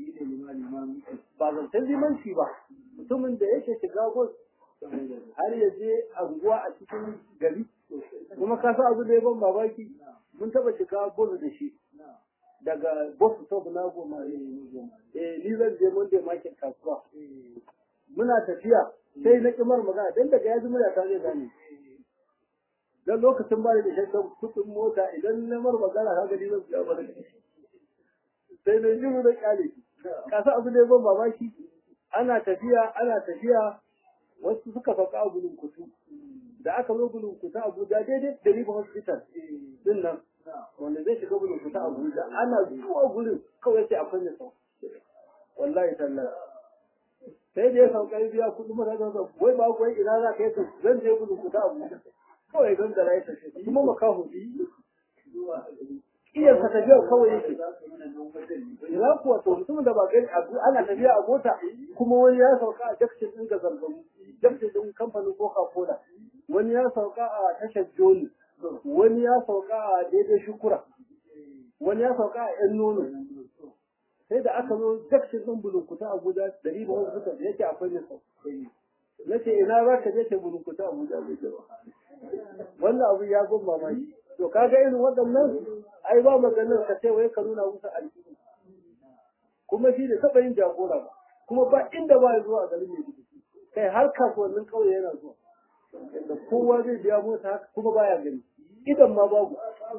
A: ba zancen limanci ba mutumin da yake shiga gos har ya je anguwa a cikin gari kuma ka san abu da ya ban babaki mun taba shiga gos da shi daga bus stop na goma ni zan je Monday market kasuwa muna tafiya sai na kimar magana dan daga yaji mura ta zai gane dan lokacin ba da shakkan kudin mota idan na mar magana ka gani zan ga bada sai na jiru da kale kasa abu ne ban mamaki ana tafiya wasu suka sauka a gulun kutu da aka zo gulun kutu Abuja daidai da Riba Hospital din nan wanda zai shiga gudun fita a Abuja ana zuwa gurin kawai sai akwai ne sau wallahi tallahi sai da ya sauka biya kudi mata da wai ba wai ina za ka yi zan je gudun fita a Abuja kawai don da rai ta shi kuma makahu bi iya ka tafiya kawai yake ina kuwa to mutumin da ba gani ana tafiya a mota kuma wani ya sauka a jakshin din ga zargamu jakshin din kamfanin Coca-Cola wani ya sauka a tashar Joni wani ya sauka a daidai shukura wani ya sauka a yan nono sai da aka zo jakshin ɗin bulunkuta Abuja da riba wani suka da yake akwai nisa na ce ina za ka je ke bulunkuta Abuja zai ce ba wannan abu ya gun mamaki to kaga irin waɗannan ai ba maganar ka ce wai ka nuna musu alƙibla kuma shi da taɓa yin jagora ba kuma ba inda ba ya zuwa a garin ne kai har kasuwannin ƙauye yana zuwa da kowa zai biya mota haka kuma baya gani idan ma babu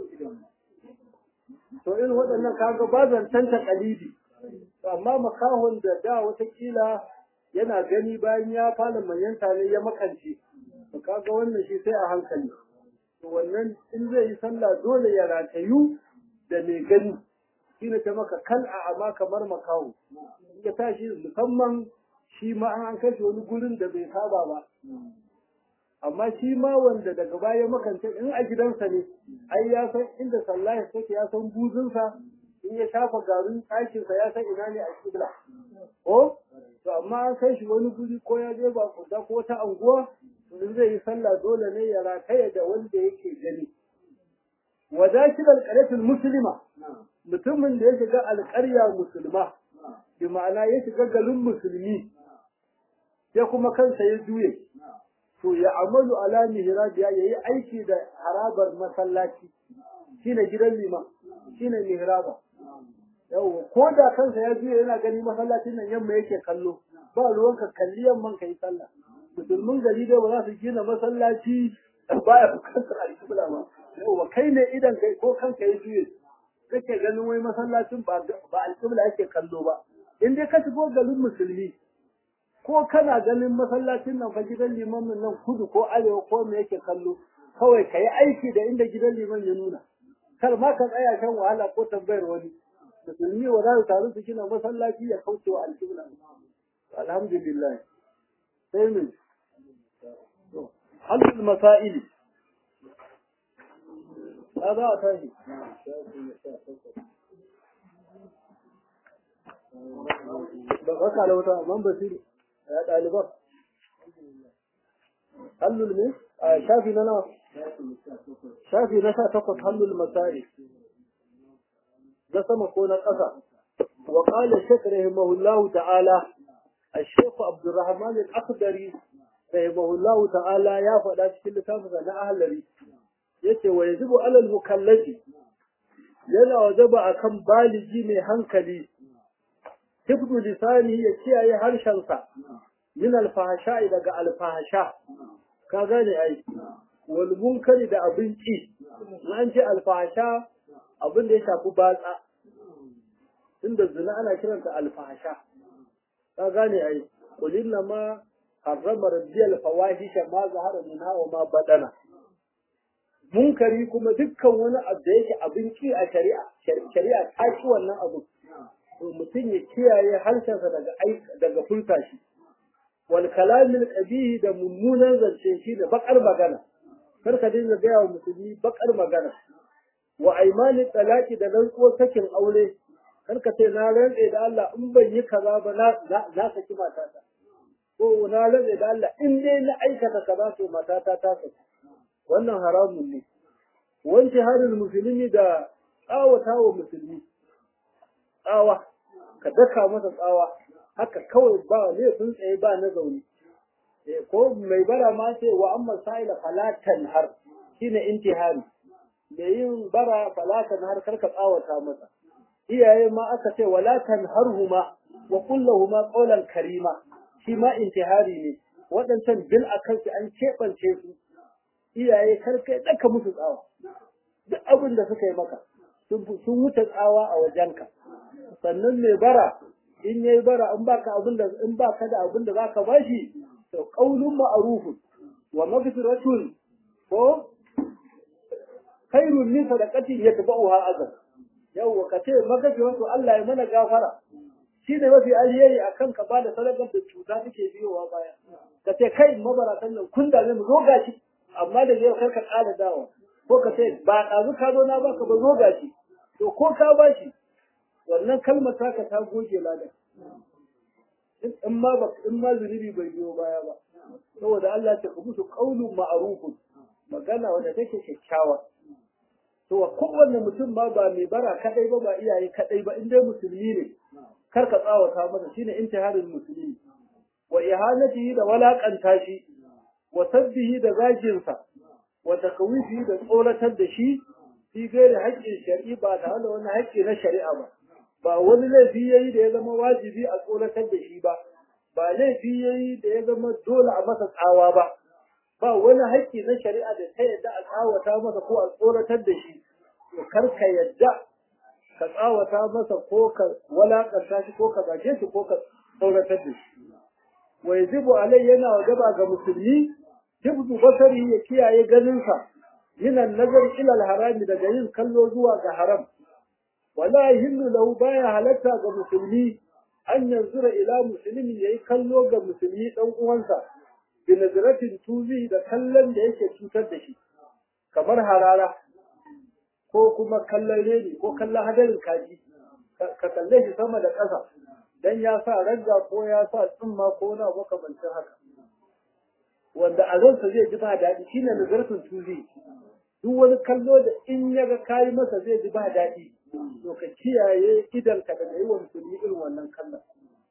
A: to irin waɗannan kaga ba zancen ta kalidi amma makahon da watakila yana gani bayan ya fara manyanta ne ya makance to kaga wannan shi sai a hankali to wannan in zai yi sallah dole ya ratayu da mai gani shine ta maka kal'a amma kamar makaho ya tashi musamman shi ma an kai shi wani gurin da bai saba ba amma shi ma wanda daga baya makance in a gidansa ne ai ya san inda sallah take ya san buzunsa in ya shafa garin ɗakinsa ya san ina ne a kibla ko to amma an kai shi wani guri ko ya je ba kuta ko ta anguwa in zai yi sallah dole ne ya rataya da wanda yake gani wa zakil alqaryatul muslima mutumin da ya shiga alƙarya musulma bi ma'ana ya shiga garin musulmi sai kuma kansa ya juye to ya amalu ala mihrabiya yayi aiki da harabar masallaci shine gidan liman shine mihraba yau ko da kansa ya juye yana gani masallacin nan yamma yake kallo ba ruwanka kalli yamman kai sallah musulmin gari dai ba za su gina masallaci baya bukatar alƙibla ba yau kai ne idan kai ko kanka ya juye kake ganin wai masallacin ba alƙibla yake kallo ba in dai ka shigo garin musulmi ko kana ganin masallacin nan fa gidan limamin nan kudu ko arewa ko me yake kallo kawai kai aiki da inda gidan liman ya nuna kar ma ka tsaya kan wahala ko tambayar wani musulmi wa za su taru su gina masallaci ya kauce wa alƙibla alhamdulillah sai mu halul masail هذا أتاني بقى على وتا من بصير يا طالبات حل المس شافي لنا شافي نشا تقص حل المسائل ده سما كون قصا وقال الشيخ رحمه الله تعالى الشيخ عبد الرحمن الأخضري رحمه الله تعالى يا فدا cikin littafin na ahlari yace wa yajibu alal mukallafi yana wajaba akan baligi mai hankali hifdu lisani ya kiyaye harshensa min alfahsha daga alfahsha ka gane ai wal munkari da abinci an ce alfahsha abin da ya shafi batsa inda zina ana kiranta alfahsha ka gane ai kulinna ma harrama rabbiyal fawahisha ma zahara minha wa ma badana munkari kuma dukkan wani abu da yake abinci a shari'a ta ci wannan abu to mutum ya kiyaye harshensa daga furta shi wal kalamil qabihi da mummunan zance shi da bakar magana kar ka dinga ga yawa musulmi bakar magana wa aymani talaqi da rantsuwar sakin aure kar ka ce na rantse da Allah in ban yi kaza ba na saki matata ko na rantse da Allah in dai na aikata kaza to matata ta saki wannan haramun ne wanke harin musulmi da tsawata wa musulmi tsawa ka daka masa tsawa haka kawai ba ne sun tsaye ba na zaune ko mai bara ma ce wa amma sa'ila falatan har shine intihari mai yin bara falatan har karka tsawata masa iyaye ma aka ce walatan harhuma wa kullahuma qawlan karima shi ma intihari ne waɗancan bil akan su an keɓance su iyaye kar kai daka musu tsawa duk abin da suka yi maka sun wuce tsawa a wajenka sannan mai bara in yayi bara in baka da abin da zaka bashi to qaulun ma'rufun wa maghfiratun ko khairun min sadaqatin yatba'uha azab yau ka ce maghfiratu Allah ya mana gafara shine mafi alheri akan ka bada sadaqar da cuta take biyowa baya ka ce kai mabaratan nan kun da mu zo gashi amma da yau kar ka ƙara dawo ko ka ce ba ɗazu ka zo na baka ba zo gashi to ko ka bashi wannan kalmar taka ta goge ladan in ma zunubi bai biyo baya ba saboda Allah ta ku musu qaulun ma'rufun magana wanda take kyakkyawa to kowanne mutum ma ba mai bara kadai ba ba iyaye kadai ba in dai musulmi ne kar ka tsawata masa shine intiharul muslimi wa ihanatihi da walakanta shi wa sabbihi da zajinsa wa takwifi da tsoratar da shi fi gairi haƙƙin shari'i ba tare da wani haƙƙi na shari'a ba wani laifi yayi da ya zama wajibi a tsoratar da shi ba laifi yayi da ya zama dole a masa tsawa ba wani haƙƙi na shari'a da ta yadda a tsawata masa ko a tsoratar da shi to kar ka yadda ka tsawata masa ko ka walakanta shi ko ka zage shi ko ka tsoratar da shi wa yajibu alai yana wajaba ga musulmi hibdu basari ya kiyaye ganinsa minan nazar ila al-harami daga yin kallo zuwa ga haram wala yahillu lahu baya halatta ga musulmi an yanzura ila muslimin yayi kallo ga musulmi dan uwansa bi nazratin tuzi da kallon da yake cutar da shi kamar harara ko kuma kallon reni ko kallon hadarin kaji ka kalle shi sama da ƙasa dan ya sa ragga ko ya sa tsumma ko na makamancin haka wanda a ransa zai ji ba daɗi shine nazartun tuzi duk wani kallo da in ya ga kayi masa zai ji ba daɗi to ka kiyaye idanka daga yi wa musulmi irin wannan kallon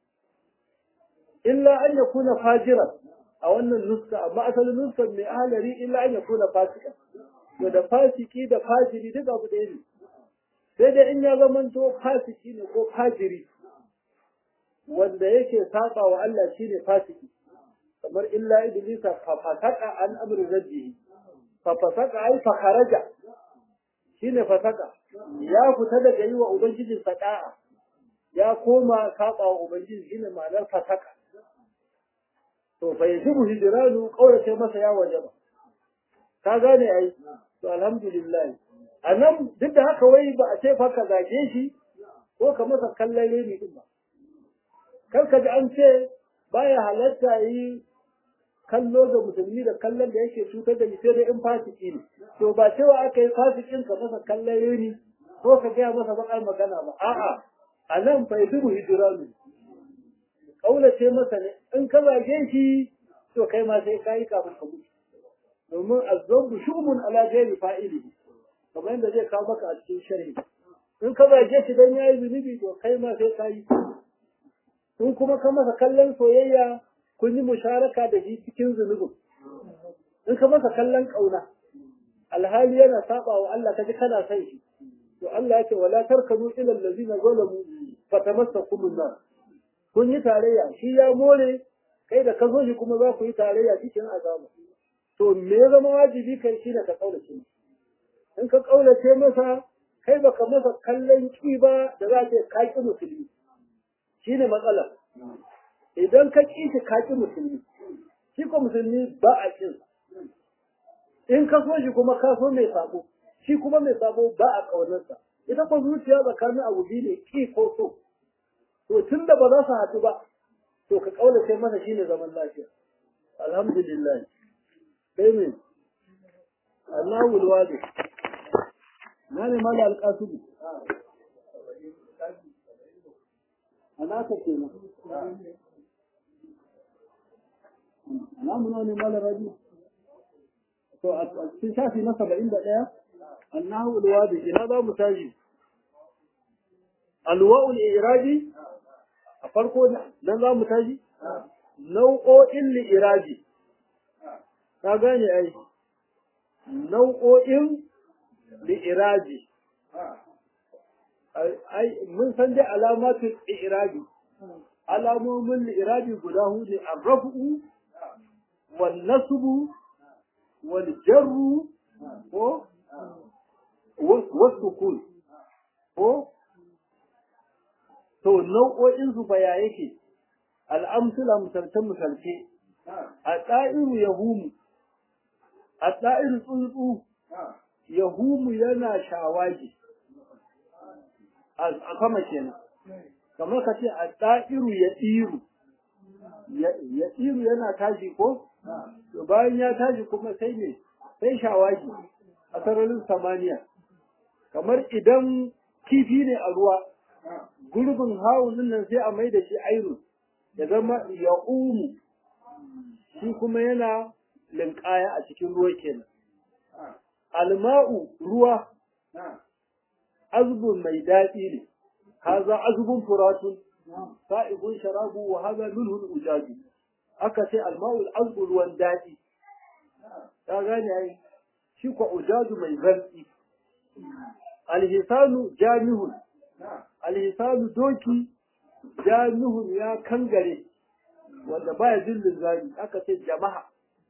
A: illa an ya kuna fajira a wannan nuska amma asalin nuskar mai ahalari illa an ya kuna fasika to da fasiki da fajiri duk abu ɗaya ne sai dai in ya zamanto fasiki ne ko fajiri wanda yake saba wa Allah shine fasiki kamar illa iblisa fa fasaka an amri rabbihi fa fasaka ai fa kharaja shine fasaka ya fita daga yi wa ubangijin sada'a ya koma saba wa ubangiji shine ma'anar fasaka to fa yajibu hijranu qawlace masa ya wajaba ka gane ai to alhamdulillah anan duk da haka wai ba a ce fa ka zage shi ko ka masa kallon reni din ba kar ka ji an ce baya halatta yi kallo da musulmi da kallon da yake cutar da sai dai in fasiki ne to ba cewa aka yi fasikin ka masa kallon reni ko ka gaya masa bakar magana ba a'a a nan fa yajibu hijranu kaulace masa ne in ka zage shi to kai ma sai kai kafin ka mutu domin azzambu shumun ala ghairi fa'ili kamar yadda zai kawo maka a cikin sharhi in ka zage shi dan yayi zunubi to kai ma sai kai in kuma ka masa kallon soyayya kun yi musharaka da shi cikin zunubin in ka masa kallon kauna alhali yana saba wa Allah kaji kana sai shi to Allah yake wala tarkanu ila allazina zalamu fatamassakum nar kun yi tarayya shi ya more kai da ka zo shi kuma za ku yi tarayya cikin azaba to me ya zama wajibi kai shi da ka kaulace in ka kaulace masa kai baka masa kallon ki ba da za ka ki musulmi shine matsala idan ka ki shi ka ki musulmi shi ko musulmi ba a kin in ka so shi kuma ka so mai sabo shi kuma mai sabo ba a kaunarsa ita ko zuciya tsakanin abu biyu ne ki ko so to tunda ba za su haɗu ba to ka kaulace masa shine zaman lafiya alhamdulillah sai me Allahu alwadi nane mala alqasibi ana ka ce na ana mun ne mala rabi to a cikin shafi na 71 annahu alwadi ina za mu taji alwa'ul iraji a farko dan za mu taji nau'o'in li'iraji ka gane ai nau'o'in li'iraji ai mun san dai alamatul i'rabi alamomin li'irabi guda hudu ar-raf'u wal nasbu wal jarru ko wasukun ko to nau'o'in su baya yake al'amsula misalce a ɗa'iru yahumu a ɗa'iru tsuntsu yahumu yana shawagi a sama kenan kamar ka ce a ɗa'iru ya tsiru yana tashi ko to bayan ya tashi kuma sai ne sai shawagi a sararin samaniya kamar idan kifi ne a ruwa gurbin hawunin nan sai a mai da shi airu ya zama ya umu shi kuma yana linkaya a cikin ruwa kenan alma'u ruwa azbun mai daɗi ne haza azbun furatun sa'ibun sharabu wa haza lulhun ujabi aka ce alma'ul azbun ruwan daɗi ta gane ai shi kwa ujaju mai zartsi alhisanu jamihun alhisanu doki jami'un ya kangare wanda baya jin linzami aka ce jama'a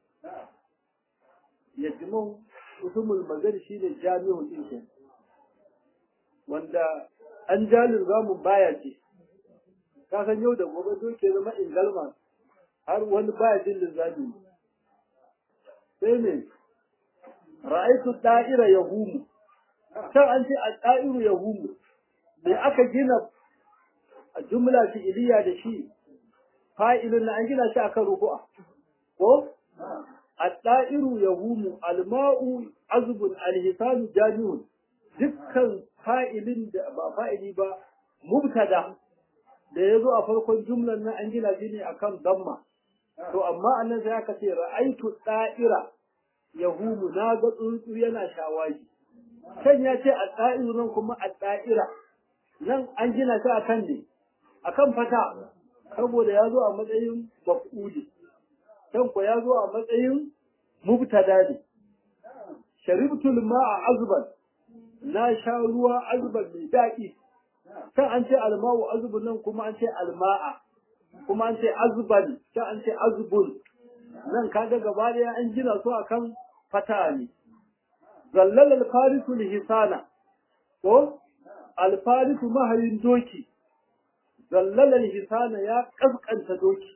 A: ya jimun usumul magana shine jami'un din ke wanda an ja linzamin baya ce ka san yau da gobe doke zama ingalma har wani baya jin linzami sai ne ra'aytu da'ira yahumu sai an ce al-da'iru yahumu me aka gina a jumla fi'iliya da shi fa'ilun na an gina shi akan rufu'a ko at-ta'iru yahumu al-ma'u azbun al-hisanu jami'un dukkan fa'ilin da ba fa'ili ba mubtada da ya zo a farkon jumlan nan an gina shi ne akan damma to amma annan sai aka ce ra'aitu da'ira yahumu na ga tsuntsu yana shawagi kan ya ce a da'iru nan kuma a da'ira nan an gina shi akan ne akan fata saboda ya zo a matsayin maf'uli kan ko ya zo a matsayin mubtada ne sharibtul ma'a azban na sha ruwa azban mai daɗi kan an ce alma'u azbun nan kuma an ce alma'a kuma an ce azban kan an ce azbun nan kaga gaba daya an gina su akan fata ne zallal al-farisu lihisana ko al-farisu mahayin doki zallal al-hisana ya kaskanta doki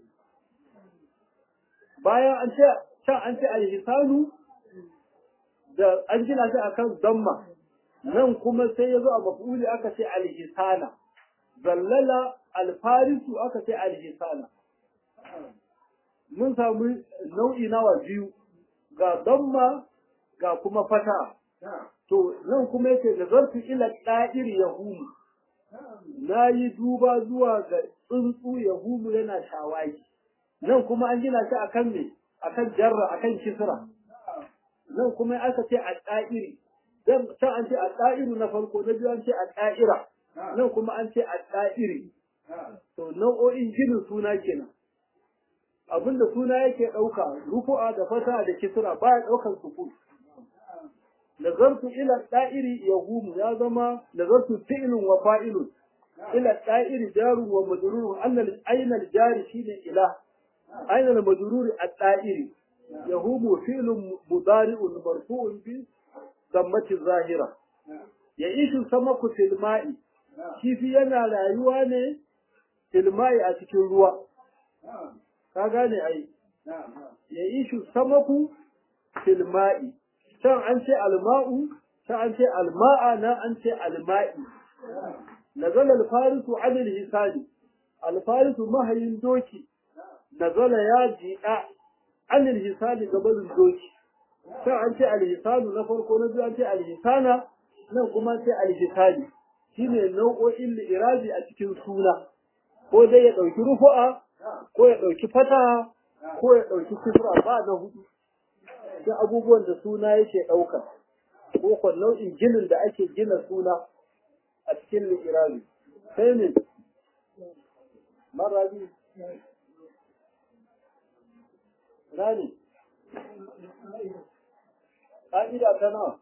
A: bayan an ce can an ce al-hisanu da an gina shi akan damma nan kuma sai ya zo a maf'uli aka ce al-hisana zallala al-farisu aka ce al-hisana mun samu nau'i nawa biyu ga damma ga kuma fata to nan kuma yake da zarfi ila da'ir yahumu nayi duba zuwa ga tsuntsu yahumu yana shawagi nan kuma an gina shi akan me akan jarra akan kisra nan kuma aka ce a da'iri dan can an ce a da'iru na farko na biyu an ce a da'ira nan kuma an ce a da'iri to nau'o'in ginin suna kenan abinda suna yake dauka rufu'a da fata da kisra baya daukan sukun nazartu ila da'iri yahumu ya zama nazartu fi'lun wa fa'ilun ila da'iri jarun wa majrurun annal aynal jari shine ila aynal majruri at-da'iri yahumu fi'lun mudari'un marfu'un bi dammati zahira ya'ishu samaku fil ma'i kifi yana rayuwa ne fil ma'i a cikin ruwa ka gane ai ya'ishu samaku fil ma'i can an ce alma'u can an ce alma'a na an ce alma'i nazala alfarisu ala alhisani alfarisu mahayin doki nazala ya jiɗa an alhisani gabanin doki can an ce alhisanu na farko na biyu an ce alhisana nan kuma an ce alhisani shine nau'o'in li'irabi a cikin suna ko dai ya ɗauki rufu'a ko ya ɗauki fataha ko ya ɗauki kisra ba na hudu da abubuwan da suna yake ɗauka ko ko nau'in ginin da ake gina suna a cikin li'irabi sai ne marabi rani ƙa'ida ta nawa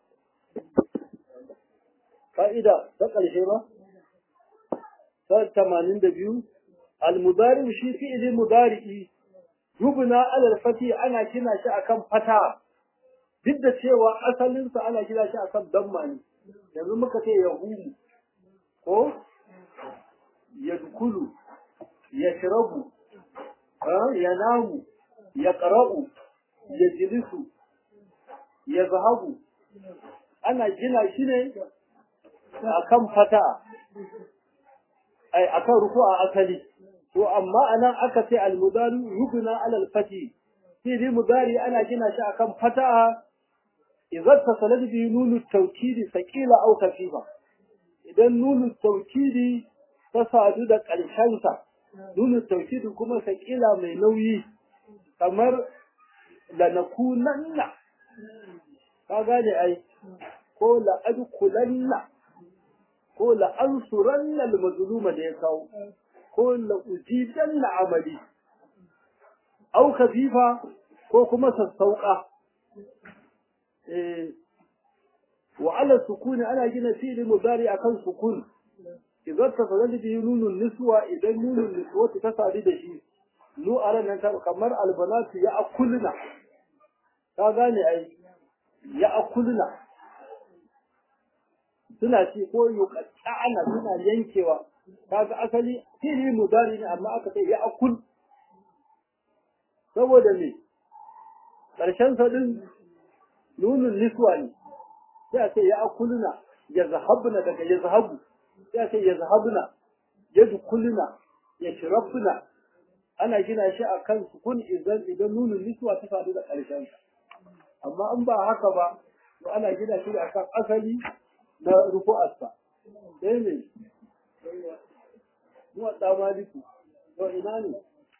A: ƙa'ida ta ƙarshe ba ta 82 al-mudari shi fi'ili mudari'i yubna alal fati ana kina shi akan fata duk da cewa asalinsa ana kina shi akan damma ne yanzu muka ce yahumu ko yadkulu yashrabu yanamu yaqra'u yajlisu yazhabu ana gina shi ne akan fata ai akan ruku'a asali to amma anan aka ce al-mudari yubna ala al-fati fi mudari ana gina shi akan fata'a idza tasalat bi nunu tawkidi saqila aw khafifa idan nunu tawkidi ta sadu da ƙarshen sa nunu tawkidi kuma saqila mai nauyi kamar la nakunanna ka gane ai ko la adkulanna ko la ansuranna al-mazluma da ya kawo ko la'ujidan la'amali au kafifa ko kuma sassauka wa ala sukuni ana gina fi'li mudari akan sukun idan ta fara da nunun niswa idan nunun niswa ta sadi da shi nu aran nan kamar albanatu ya akulna ka gane ai ya akulna suna ci ko yuqatta'ana suna yankewa kaga asali fi'li mudari ne amma aka ce ya akul saboda me karshen sa din nunun niswa ne sai a ce ya akulna yazhabna daga yazhabu sai a ce yazhabna yadkhulna yashrabna ana gina shi akan sukun idan nunun niswa ta faɗi da karshen sa amma in ba haka ba to ana gina shi akan asali na rufu'arsa sai ne muwadda maliku to ina ne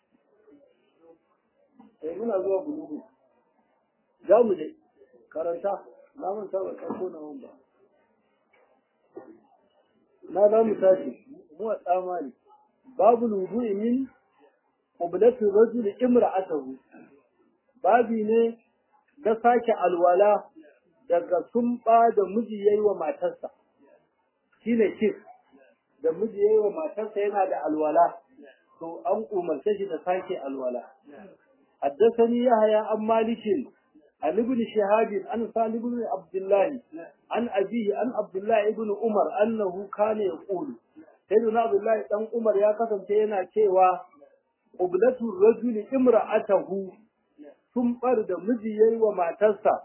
A: muna zuwa bulugu za mu je karanta na mun saba ko na wanda na za mu tashi muwadda maliku babu wudu'i min qiblati rajul imra'atahu babi ne da sake alwala daga sumba da miji yayi wa matarsa shine kif da miji yayi wa matarsa yana da alwala to an umarce shi da sake alwala haddathani yahya an malikin an ibn shihab an salih ibn abdullah an abihi an abdullah ibn umar annahu kana yaqulu sayyidina abdullah dan umar ya kasance yana cewa qiblatu rajuli imra'atahu sumbar da miji yayi wa matarsa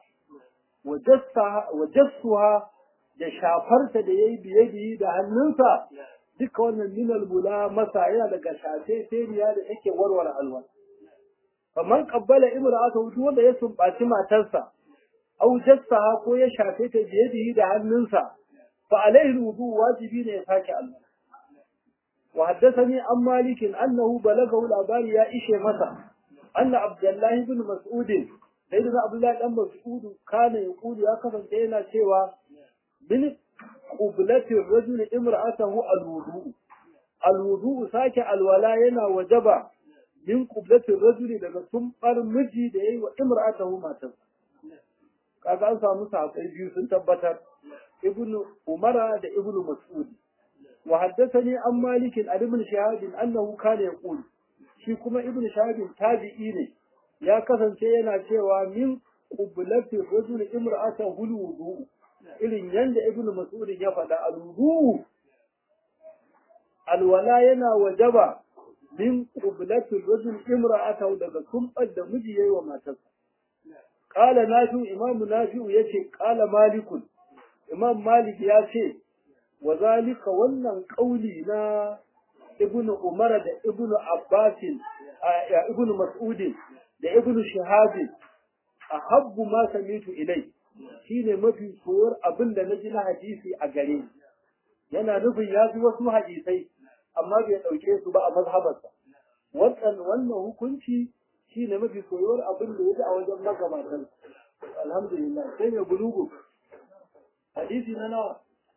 A: wajassuha da shafarta da yayi biye da hannunsa duka wannan minal bula masa yana daga shafe teriya da take warware alwa kaman qabbala imra'atu duk wanda ya sumbaci matarsa aw jassaha ko ya shafe ta biye da hannunsa fa alaihi wudu wajibi ne ya sake alwa wa haddathani an malikin annahu balagahu labari ya ishe masa anna abdullahi ibn mas'ud sayyidina abdullahi dan mas'ud kana yaqulu ya kasance yana cewa bin qiblati ar-rajul imra'atahu al-wudu sake alwala yana wajaba min qiblati ar-rajul daga tumbar miji da yayi wa imra'atahu matar kaga an samu sahabbai biyu sun tabbatar ibnu umara da ibnu mas'ud wa haddathani an malik ibn shahab annahu kana yaqulu shi kuma ibnu shahab tabi'i ne ya kasance yana cewa min qiblati ar-rajul imra'atahu al-wudu irin yanda ibn mas'ud ya faɗa al-wudu alwala yana wajaba min qiblati ar-rajul imra'atahu daga kumbar da miji yayi wa matarsa qala nafi imam nafi yace qala malik imam malik yace wa zalika wannan qauli na ibn umar da ibn abbas ya ibn mas'ud da ibn shihab ahabbu ma samitu ilai shine mafi soyar abinda naji na hadisi a gare yana nufin ya fi wasu hadisai amma bai dauke su ba a mazhabarsa wannan hukunci shine mafi soyar abinda yake a wajen magabatan alhamdulillah sai mai bulugu hadisi na nawa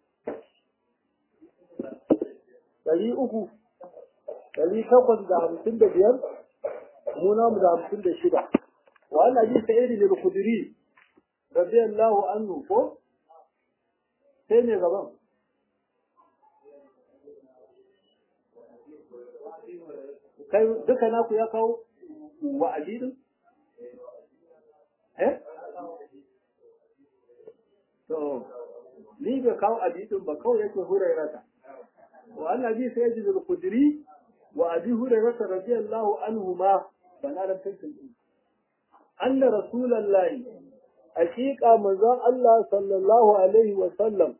A: 855 muna mu da 56 wa an abi sa'id al-khudri radiyallahu anhu ko sai ne gaban kai duka naku ya kawo wa ajidin to ni ga kawo ajidin ba kawai yake hurairata wa an abi sa'id al-khudri wa abi hurairah radiyallahu anhuma bana da tantin anna rasulullahi haqiqa manzon Allah sallallahu alaihi wa sallam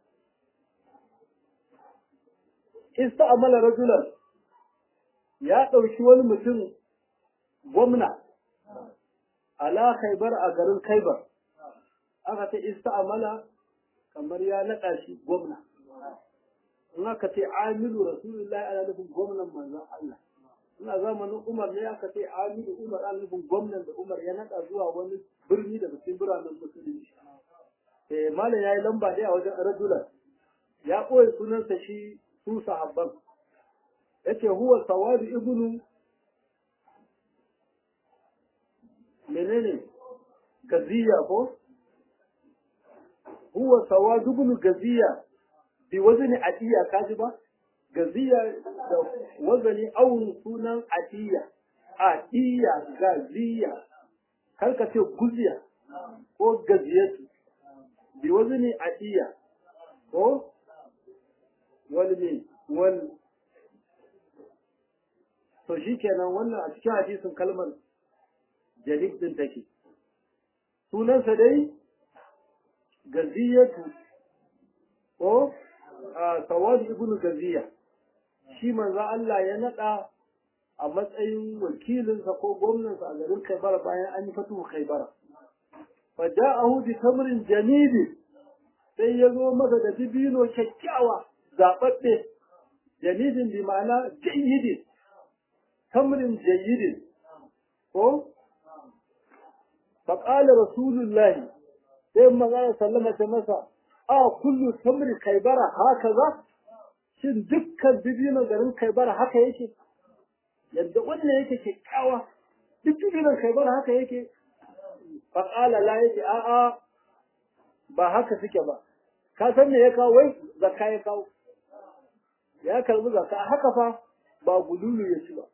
A: ista'mala rajulan ya dauki wani mutum gwamna ala Khaybar a garin Khaybar aka ce ista'mala kamar ya nada shi gwamna in aka ce amilu rasulullahi ana nufin gwamnan manzon Allah ina zamanin Umar ne aka ce amilu Umar ana nufin gwamnan da Umar ya nada zuwa wani birni daga cikin biranen musulunci malam yayi lamba ne a wajen rajulan ya koyi sunansa shi su sahabban yace huwa sawad ibnu menene gaziya ko huwa sawad ibnu gaziya bi wazani atiya kaji ba gaziya da wazani awun sunan atiya gaziya kar ka ce guziya ko gaziyatu bi wazani atiya ko wal to shikenan wannan a cikin hadisin kalmar jalib din take sunansa dai gaziyatu ko Sawad ibn Gaziya shi manzo Allah ya nada a matsayin wakilinsa ko gwamnansa a garin Khaybar bayan an yi fatu Khaybar fa ja'ahu bi tamrin jamil sai ya zo masa da dibino kyakkyawa zababbe jamidin bi ma'ana jayyidin tamrin jayyidin ko فقال رسول الله sai magana sallama ta masa a kullu tamri kaibara hakaza shin dukkan dibino garin kaibara haka yake yadda wannan yake kikkawa duk dibinon kaibara haka yake faqala la yake a a ba haka suke ba ka san me ya kawo wai zakka ya kawo ya karbi zakka haka fa ba gululu ya ci ba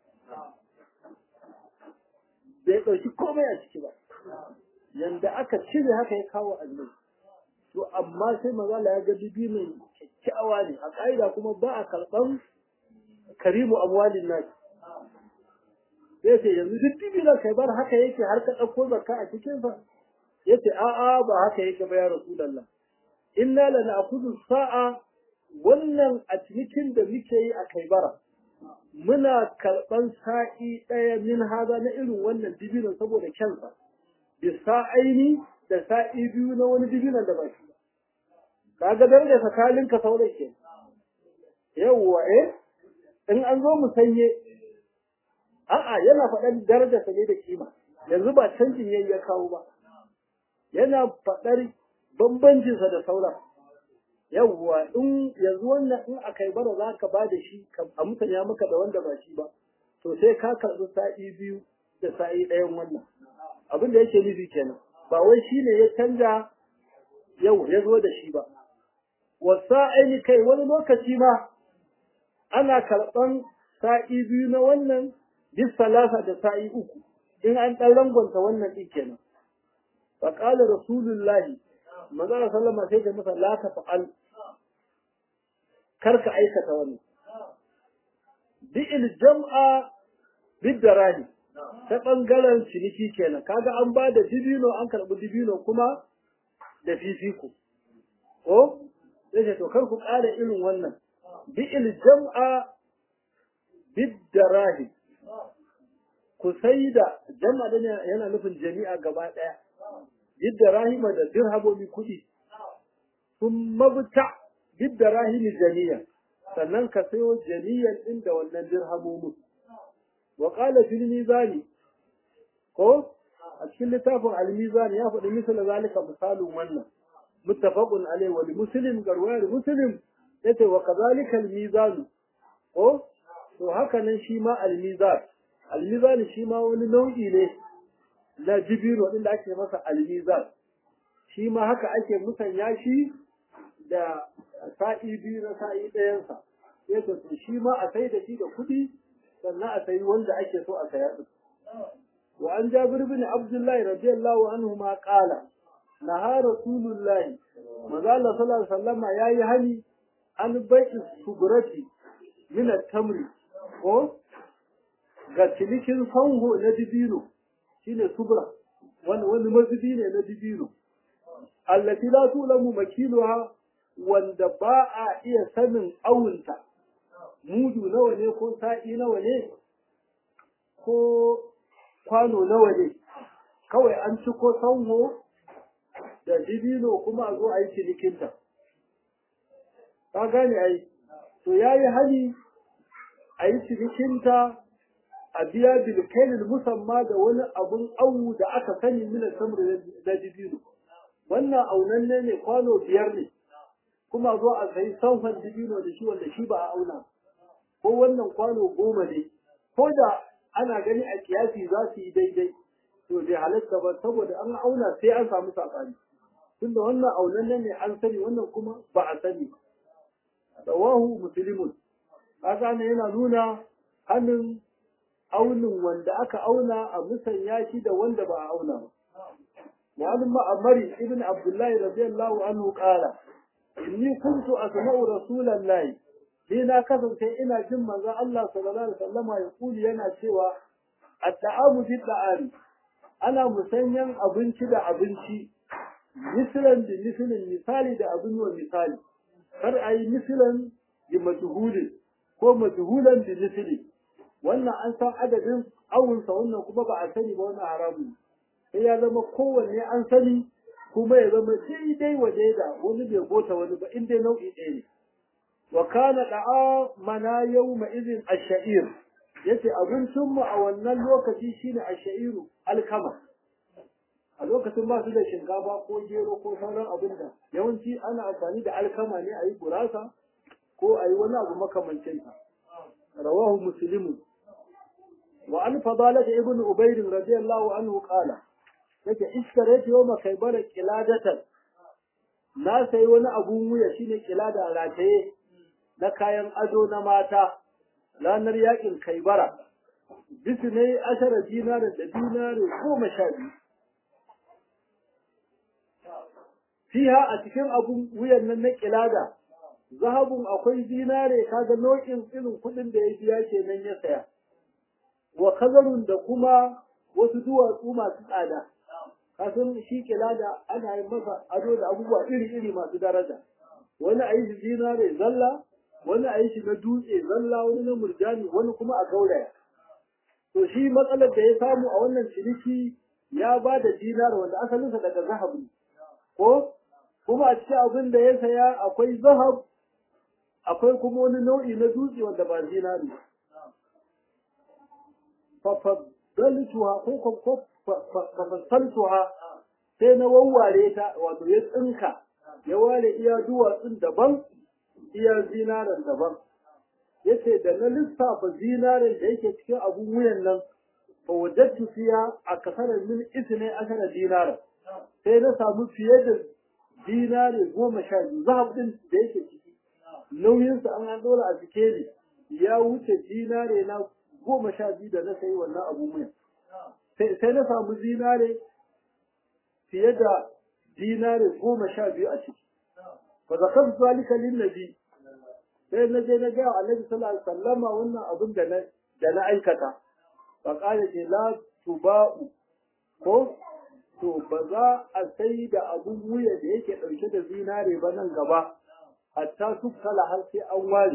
A: bai dauki komai a ciki ba yanda aka cire haka ya kawo annabi to amma sai magana ya ga bibi mai kyakkyawa ne a kaida kuma ba a karban karimu amwalin nas sai ce yanzu duk bibi da kai bar haka yake har ka dauko zakka a cikin sa yace a a ba haka yake ba ya rasulullah inna la na'khudhu sa'a wannan a cikin da muke yi a kaibara muna karban sa'i daya min haza na irin wannan dibinon saboda kyansa bisa'aini da sa'i biyu na wani dibinan da ba shi kaga daraja tsakanin ka saurai ke yawwa in an zo mu sanye a'a yana faɗan daraja sa ne da kima yanzu ba canjin yayi ya kawo ba yana faɗar bambancin sa da sauran yawwa in yanzu wannan in akai bara zaka ba da shi a mutanya maka da wanda ba shi ba to sai ka karɓi sa'i biyu da sa'i ɗayan wannan abin da yake nufi kenan ba wai shine ya canja yau ya zo da shi ba wasa'ini kai wani lokaci ma ana karɓan sa'i biyu na wannan bis salasa da sa'i uku in an ɗan rangonta wannan ɗin kenan fa qala rasulullahi manzo sallama sai da masa la ta fa'al karka aikata wannan bi'il jam'a bid darani ta ɓangaren ciniki kenan kaga an ba da dibino an karɓi dibino kuma da fifiko ko sai ce to kar ku ƙara irin wannan bi'il jam'a bid darahi ku sai da jama'a yana nufin jami'a gaba ɗaya bid darahima da dirhamomi kuɗi sun mabuta bid darahimi jami'a sannan ka sayo jami'an ɗin da wannan dirhamomin وقال في الميزان ko a cikin littafin al-mizan ya faɗi misali zalika misalin wannan muttafaqun alayhi wa muslim garwayar muslim yace wa kadhalika al-mizan ko to haka nan shi ma al-mizan shi ma wani nau'i ne na jibiro din da ake masa al-mizan shi ma haka ake musanya shi da sa'i biyu na sa'i ɗayan sa yace to shi ma a sai da shi da kuɗi sannan a sayi wanda ake so a saya din wa an jabir bin abdullahi radiyallahu anhu ma qala naha rasulullahi manzo Allah sallallahu alaihi wasallam yayi hani an bai'i subrati min at-tamri ko ga cinikin sanho na dibino shine subra wani mazubi ne na dibino allati la tulamu makiluha wanda ba a iya sanin awunta mudu nawa ne ko sa'i nawa ne ko kwano nawa ne kawai an ci ko sanho da dibino kuma a zo a yi cinikinta ka gane ai to yayi hali a yi cinikinta a biya bilkailin musamma da wani abun awu da aka sani mina samar da dibino wannan aunanne ne kwano 5 ne kuma zo a sayi sanfan dibino da shi wanda shi ba a auna ko wannan kwano 10 ne ko da ana gani a kiyasi za su yi daidai to bai halatta ba saboda an auna sai an samu sabani tunda wannan aunanne ne an sani wannan kuma ba a sani rawahu muslimun kaga ne yana nuna hannun aunin wanda aka auna a musanya shi da wanda ba a auna ba وعن معمر ابن عبد الله رضي الله عنه قال إني كنت أسمع رسول الله لنا كذب إنا جمع الله صلى الله عليه وسلم يقول لنا سوى الطعام بالطعام أنا مسنين أبنشي دا أبنشي مثلا بمثل المثال دا أبن ومثال فرأي مثلا بمجهول هو مجهولا بمثل وأن أنسى عدد أول وأن كما بعثني وأنا عربي sai ya zama kowanne an sani kuma ya zama daidai wa daida wani bai gota wani ba in dai nau'i ɗaya ne wa kana da'a mana yawma idin ash-sha'ir yace abincin mu a wannan lokaci shine ash-sha'iru alkama a lokacin ba su da shinkafa ko gero ko sauran abin da yawanci ana amfani da alkama ne a yi gurasa ko a yi wani abu makamancin sa rawahu muslim wa an fadalah ibn ubayd radiyallahu anhu qala yake iskarati yawma kaybara qiladatan na sai wani abun wuya shine kilada rataye na kayan ado na mata ranar yakin kaibara bisne ashara dinari da dinari 12 fiha a cikin abun wuyan nan na kilada zahabun akwai dinare kaga nau'in irin kudin da ya biya kenan ya saya wa kazarun da kuma wasu duwatsu masu tsada kasan shi kilada ana yin masa ado da abubuwa iri-iri masu daraja wani a yi shi dinare zalla wani a yi shi na dutse zalla wani na murjani wani kuma a gauraya to shi matsalar da ya samu a wannan ciniki ya ba da dinar wanda asalinsa daga zahab ne ko kuma a cikin abin da ya saya akwai zahab akwai kuma wani nau'i na dutse wanda ba dinari fafaddaltuha ko fafasaltuha sai na wawware ta wato ya tsinka ya ware iya duwatsun daban iya zinaran daban yace da na lissafa zinarin da yake cikin abun wuyan nan fa wajadtu fiya akthara min 12 dinara sai na samu fiye da dinari 12 zahab din da yake ciki nauyin sa an dora a sikeli ya wuce dinare na 12 da na sayi wannan abun wuyan sai na samu dinare fiye da dinare 12 a ciki fa zakar zalika lin nabi sai na je na ga Annabi sallallahu alaihi wasallama wannan abin da na aikata fa kare ce la tuba'u ko to ba za a sai da abun wuya da yake dauke da zinare ba nan gaba hatta su kala har sai an ware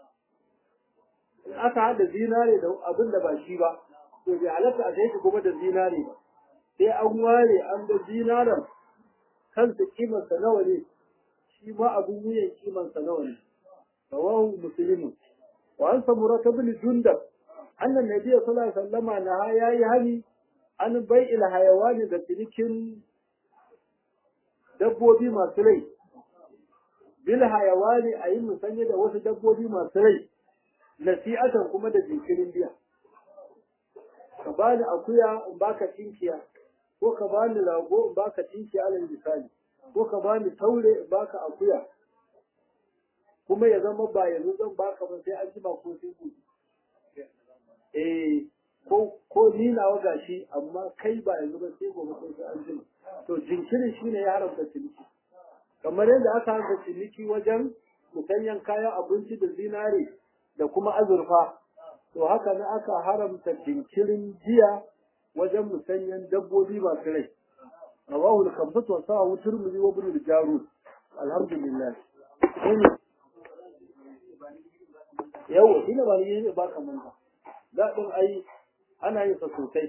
A: in aka hada zinare da abin da ba shi ba to bai halatta a sai shi kuma da zinare ba sai an ware an da zinaren kansa kimarsa nawa ne shi ma abun wuyan kimarsa nawa ne رواه مسلم وعن سمرة بن جندب أن النبي صلى الله عليه وسلم نهى يا يهني عن بيع الحيوان بتلكن dabbobi masu rai bil hayawani a yi musanye da wasu dabbobi masu rai nasi'atan kuma da jinkirin biya ka bani akuya in baka tinkiya ko ka bani rago in baka tinkiya alal misali ko ka bani taure in baka akuya kuma ya zama ba yanzu zan baka ba sai an jima ko sai gobe ko ni nawa gashi amma kai ba yanzu ba sai gobe ko sai an jima to jinkirin shine ya haramta ciniki kamar yadda aka haramta ciniki wajen musanyan kayan abinci da zinare da kuma azurfa to haka ne aka haramta jinkirin jiya wajen musanyan dabbobi masu rai rawahu al-khamsatu wa sawahu tirmidhi wa ibn al-jarud alhamdulillah yawa shi ne ba ni ba ka manta daɗin ai ana yin sa sosai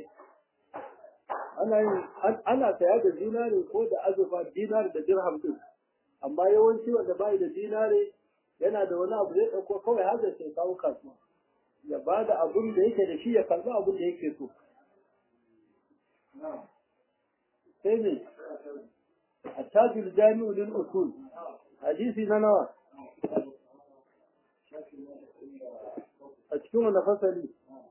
A: ana saya da dinare ko da azurfa dinare da dirham din amma yawanci wanda bai da dinare yana da wani abu zai ɗauko kawai har da sai kawo kasuwa ya ba da abun da yake da shi ya karɓi abun da yake so sai ne attajul jami'u lil usul hadisi na nawa a cikin wani fasali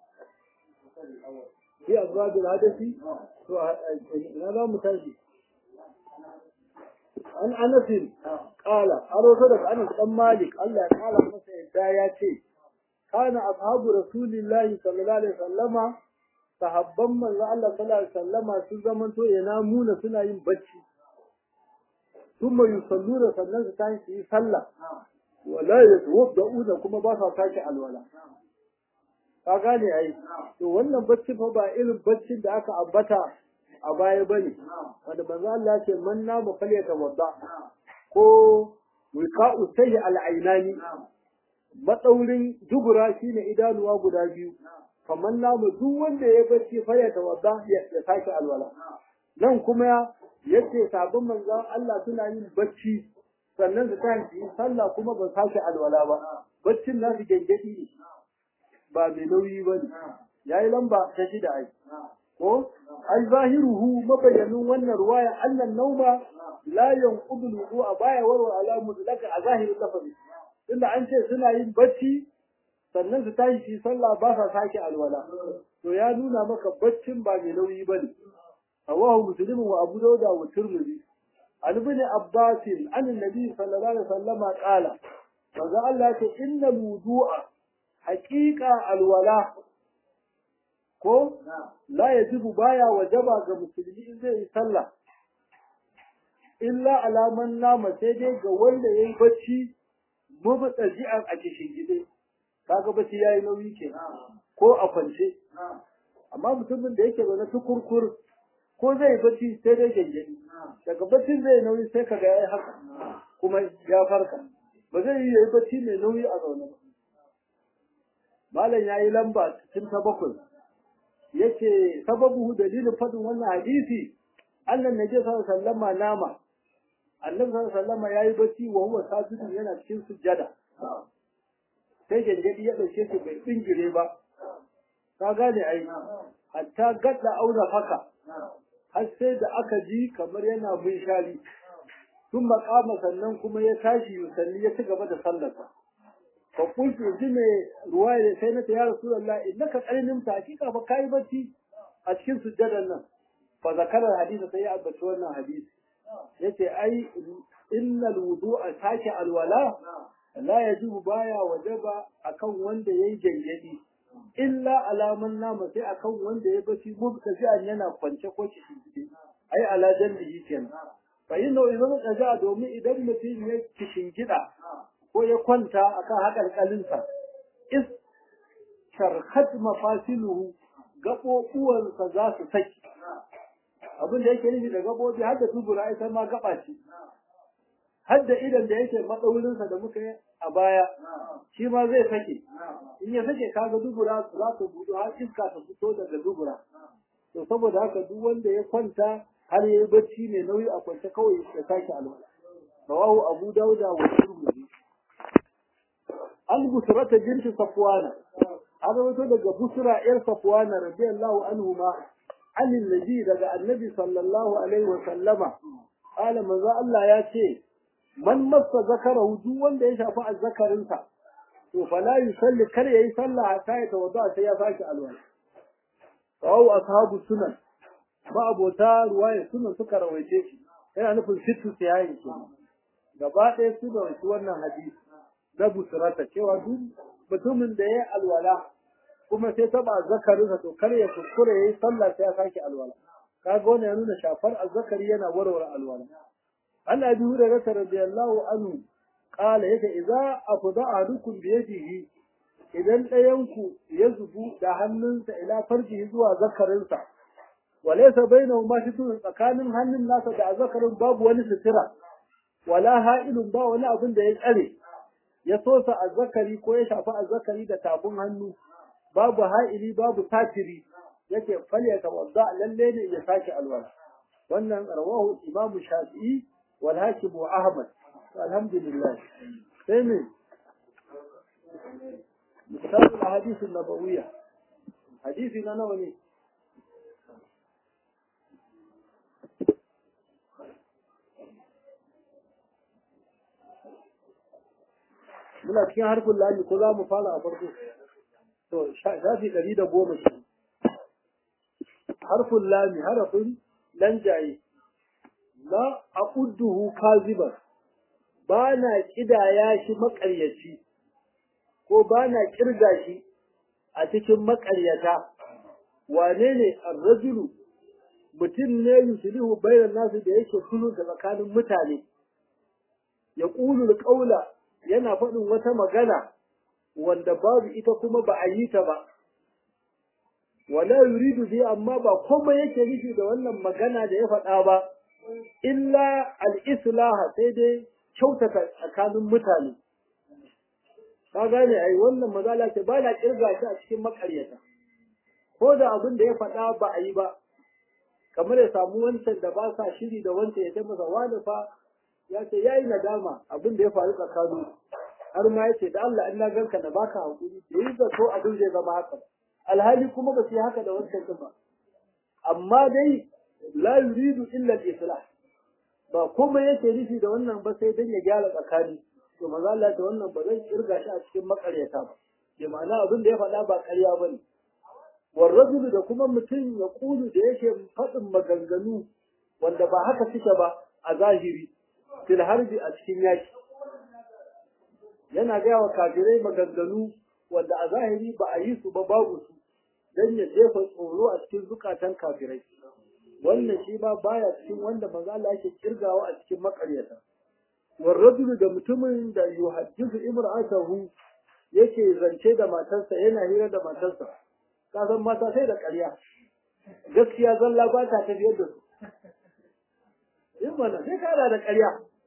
A: fi azwajul hadasi to ina za mu tashi an anasin kala arosa daga anas dan malik Allah ya kala masa yadda ya ce kana ashabu rasulillahi sallallahu alaihi wasallama sahabban manzo Allah sallallahu alaihi wasallama sun zamanto yanamuna suna yin bacci thumma yusalluna sannan su tashi yi sallah wala yatawadda'una kuma ba sa tashi alwala ka gane ai to wannan bacci fa ba irin baccin da aka ambata a baya bane wanda manzo Allah ya ce man namu falyatawadda ko wiqa'u sayyi al-aynani madaurin dubura shine idanuwa guda biyu kamar namu duk wanda ya bacci falyatawadda ya tashi alwala nan kuma yace sabon manzo Allah suna yin bacci sannan su tashi sallah kuma ba sake alwala ba baccin nasu gengedi ne ba mai nauyi ba ne yayi lamba ta shida ai ko ai zahiruhu mabayanin wannan ruwaya annan nauma la yanqudu wudu'a baya warwa ala mutlaka a zahirin lafazi inda an ce suna yin bacci sannan su tashi su sallah ba sa sake alwala to ya nuna maka baccin ba mai nauyi bane rawahu muslim wa abu dawud wa tirmidhi an ibn abbas an annabi sallallahu alaihi wasallam qala kaza Allah ya ce innal wudu'a haqiqa alwala ko la yajibu baya wajaba ga musulmi in zai yi sallah illa alaman nama sai dai ga wanda yayi bacci mubtaji'an a cikin gide kaga bacci yayi nauyi ke ko a kwance amma mutumin da yake zaune tukurkur ko zai bacci sai dai gengeni daga baccin zai nauyi sai kaga yayi haka kuma ya farka ba zai yi bacci mai nauyi a zaune ba malam yayi lamba cikin ta bakwai yace sababu dalilin fadin wannan hadisi annan nabi sallallahu alaihi wasallam nama annabi sallallahu alaihi wasallam yayi bacci wa huwa sajidun yana cikin sujjada sai gengedi ya dauke shi bai dingire ba ka gane ai hatta gadda auna faka har sai da aka ji kamar yana munshari tun makama sannan kuma ya tashi yusalli ya ci gaba da sallarsa fa kuntu jime ruwaya sai na ta ya rasulullah innaka qarinin ta hakika fa kai bacci a cikin sujjadan nan fa zakara hadisi sai ya ambaci wannan hadisi yace ai innal wudu'a sake alwala la yajibu baya wajaba akan wanda yayi gengedi illa alaman nama sai akan wanda ya bacci mubtaji'an yana kwance ko cikin ai ala jallihi kenan fa inna idan kaja domin idan mutum ya cikin gida ko ya kwanta akan hakalkalinsa is sharhat mafasiluhu gabobuwansa za su saki abin da yake nufi da gabobi har da dubura ita ma gaba ce har da idan da yake madaurinsa da muka yi a baya shi ma zai sake in ya sake kaga dubura za ta budu har iska ta fito daga dubura to saboda haka duk wanda ya kwanta har yayi bacci mai nauyi a kwance kawai ya sake alwala rawahu abu dauda wa tirmidhi al-busrata binti safwana hada wato daga busra yar safwana radiyallahu anhuma anil nabi daga annabi sallallahu alaihi wa sallama qala manzo Allah ya ce man massa zakarahu duk wanda ya shafi azzakarinsa to fala yusalli kar yayi sallah hatta ya tawadda sai ya saki alwala rawu ashabu sunan ba abota ruwaya sunan suka rawaice shi yana nufin sittu sai shi gaba ɗaya su da wannan hadisi da busrata cewa duk mutumin da ya alwala kuma sai taba zakarinsa to kar ya kuskure yayi sallah sai ya saki alwala kaga wannan ya nuna shafar azzakari yana warware alwala an abi hurairah radiyallahu anhu qala yake idza afda ahadukum bi yadihi idan ɗayanku ya zubu da hannunsa ila farjihi zuwa zakarinsa walaysa bainahu ma shitun tsakanin hannun nasa da zakarin babu wani sutura wala ha'ilun ba wani abin da ya tsare ya sosa azzakari ko ya shafi azzakari da tafin hannu babu ha'ili babu satiri yake falya tawadda lalle ne ya saki alwala wannan rawahu imamu shafi'i wal hakim wa ahmad alhamdulillah sai ne misal al-hadith an-nabawiyya hadisi na nawa ne muna cikin harfin lami ko za mu fara a farko to shafi 110 harfin lami harafin lanjaye la aqudduhu kaziban ba na kidaya shi makaryaci ko ba na kirga shi a cikin makaryata wane ne ar-rajulu mutum ne yuslihu bainan nasu da yake sulhu da tsakanin mutane ya qulu qawla yana faɗin wata magana wanda babu ita kuma ba a yi ta ba wala yuridu bi amma ba komai yake nufi da wannan magana da ya faɗa ba illa al-islah sai dai kyautata tsakanin mutane ka gane ai wannan magana ce ba na kirga shi a cikin makaryata ko da abin da ya faɗa ba a yi ba kamar ya samu wancan da ba sa shiri da wancan ya taimaka wani fa ya ce yayi nadama abin da ya faru tsakanin har ma yace da Allah in na ganka na baka hakuri yayi da to abin zai zama haka alhali kuma ba su yi haka da wancan ba amma dai la yuridu illa al-islah ba kuma yake nufi da wannan ba sai dan ya gyara tsakani to manzo Allah ta wannan ba zan kirga shi a cikin makaryata ba ke ma'ana abin da ya faɗa ba ƙarya bane warrajulu da kuma mutum ya kulu da yake faɗin maganganu wanda ba haka suke ba a zahiri fil harbi a cikin yaki yana gaya wa kafirai maganganu wanda a zahiri ba a yi su ba babu su dan ya jefa tsoro a cikin zukatan kafirai wannan shi ba baya cikin wanda manzo Allah yake kirgawa a cikin makaryata warrajulu da mutumin da yuhaddisu imra'atahu yake zance da matarsa yana hira da matarsa ka san mata sai da ƙarya gaskiya zalla ba ta tafiyar da su yin mana sai ka da ƙarya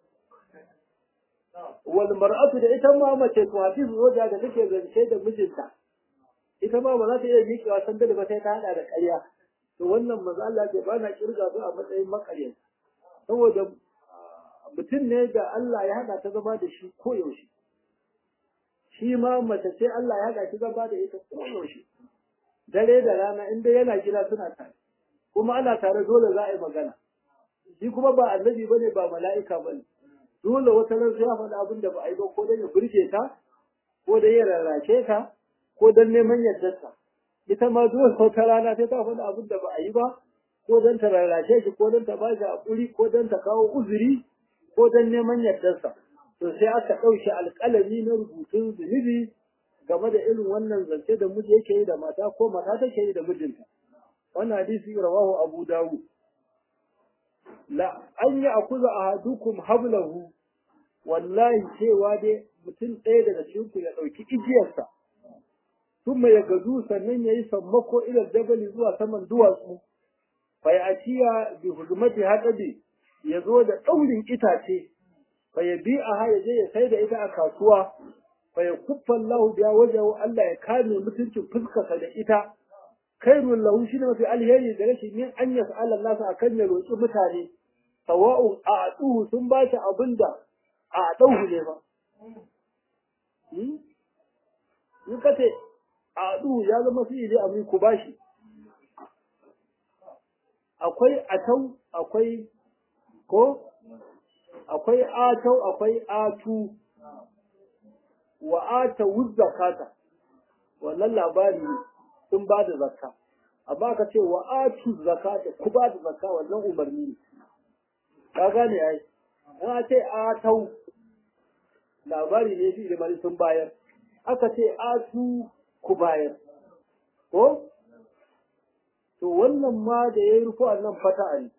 A: wal mar'atu da ita ma mace to hadisi roja da take zance da mijinta ita ma ba za ta iya miƙewa san da ba sai ta hada da ƙarya to wannan manzo Allah ya bana kirga su a matsayin makarya saboda mutum ne da Allah ya hada ta zama da shi ko yaushe shi ma mace ce Allah ya hada ta zama da ita ko yaushe dare da rana inda yana gida suna tare kuma ana tare dole za a yi magana shi kuma ba annabi bane ba mala'ika bane dole wata ran sai ya faɗa abin da ba a yi ba ko dan ya burge ta ko dan ya rarrace ta ko dan neman yardarta ita ma dole wata rana sai ta faɗa abin da ba a yi ba ko dan ta rarrace shi ko dan ta ba shi hakuri ko dan ta kawo uzuri ko dan neman yardarsa to sai aka ɗauke alƙalami na rubutun zunubi game da irin wannan zance da miji yake yi da mata ko mata take yi da mijinta wannan hadisi rawahu Abu Dawud la an yi akuza ahadukum hablahu wallahi cewa dai mutum ɗaya daga cikin ku ya ɗauki igiyarsa kuma ya gazu sannan yayi sammako ila jabali zuwa saman duwatsu fa ya atiya bi hudumati hadabi yazo da ɗaurin itace fa ya bi a ya je ya sai da ita a kasuwa fa ya kuffa Allah biya wajahu Allah ya kame mutuncin fuskarsa da ita khairul lahu shine mafi alheri da rashin yin an yas'ala Allah akan ya roki mutane sawa'un a'tuhu sun ba shi abinda a dauhu ne ba in kace a'tuhu ya zama fi'ili amin ku bashi akwai atau akwai ko akwai atau akwai atu wa atu zakata wannan labari sun ba da zakka amma ka ce wa atu zakata ku ba da zakka wannan umarni ne ka gane ai na ce atau labari ne shi da mali sun bayar aka ce atu ku bayar ko to wannan ma da yayi rufu annan fata'a ne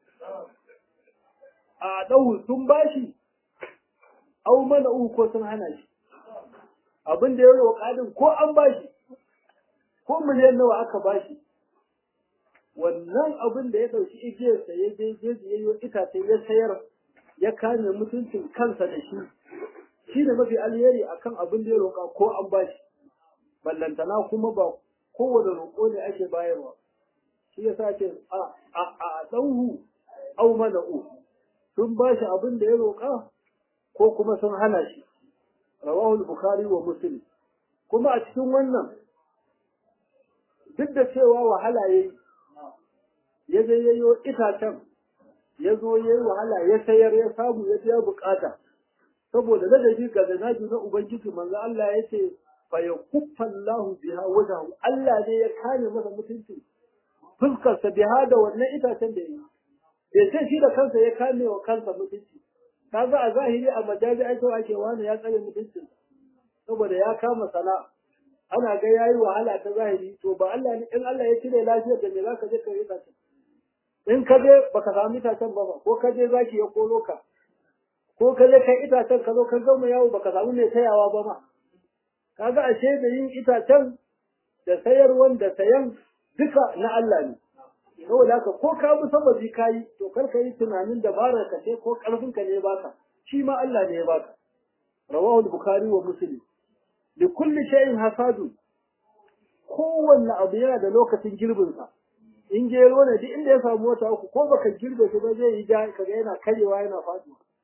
A: a ɗau sun bashi au mana uku ko sun hana shi abin da ya roƙa din ko an bashi ko miliyan nawa aka bashi wannan abin da ya ɗauki igiyarsa ya je jeji ya yi itace ya sayar ya kame mutuncin kansa da shi shi ne mafi alheri akan abin da ya roƙa ko an bashi ballantana kuma ba kowane roƙo ne ake bayarwa shi ya sa ce a ɗauhu au mana uku sun ba shi abin da ya roƙa ko kuma sun hana shi rawahu al-bukhari wa muslim kuma a cikin wannan duk da cewa wahala yayi ya je yayo itacen ya zo yayi wahala ya sayar ya samu ya biya bukata saboda ladabi ga zanaji na ubangiji manzo Allah yace fa yakuffa Allahu biha wajhu Allah ne ya kare masa mutunci fuskar sa biha da wannan itacen da yayi bai sai shi da kansa ya kame wa kansa mutunci kaga a zahiri a majazi ake wani ya tsare mutuncin saboda ya kama sana'a ana ga yayi wahala ta zahiri to ba Allah ne in Allah ya cire lafiyar da me zaka je ka yi ta in ka je baka samu itacen ba ko ka je zaki ya koro ka ko ka je kai itacen ka zo ka gama yawo baka samu mai tayawa ba ma kaga ashe da yin itacen da sayarwan da sayan duka na Allah ne saboda haka ko ka bi sababi kai to kar ka yi tunanin dabarar ka ce ko karfin ka ne baka shi ma Allah ne ya baka rawahu al-bukhari wa muslim li kulli shay'in hasadu kowanne abu yana da lokacin girbin sa in gero ne duk inda ya samu wata uku ko baka girbe shi ba zai yi ja kaga yana karewa yana faduwa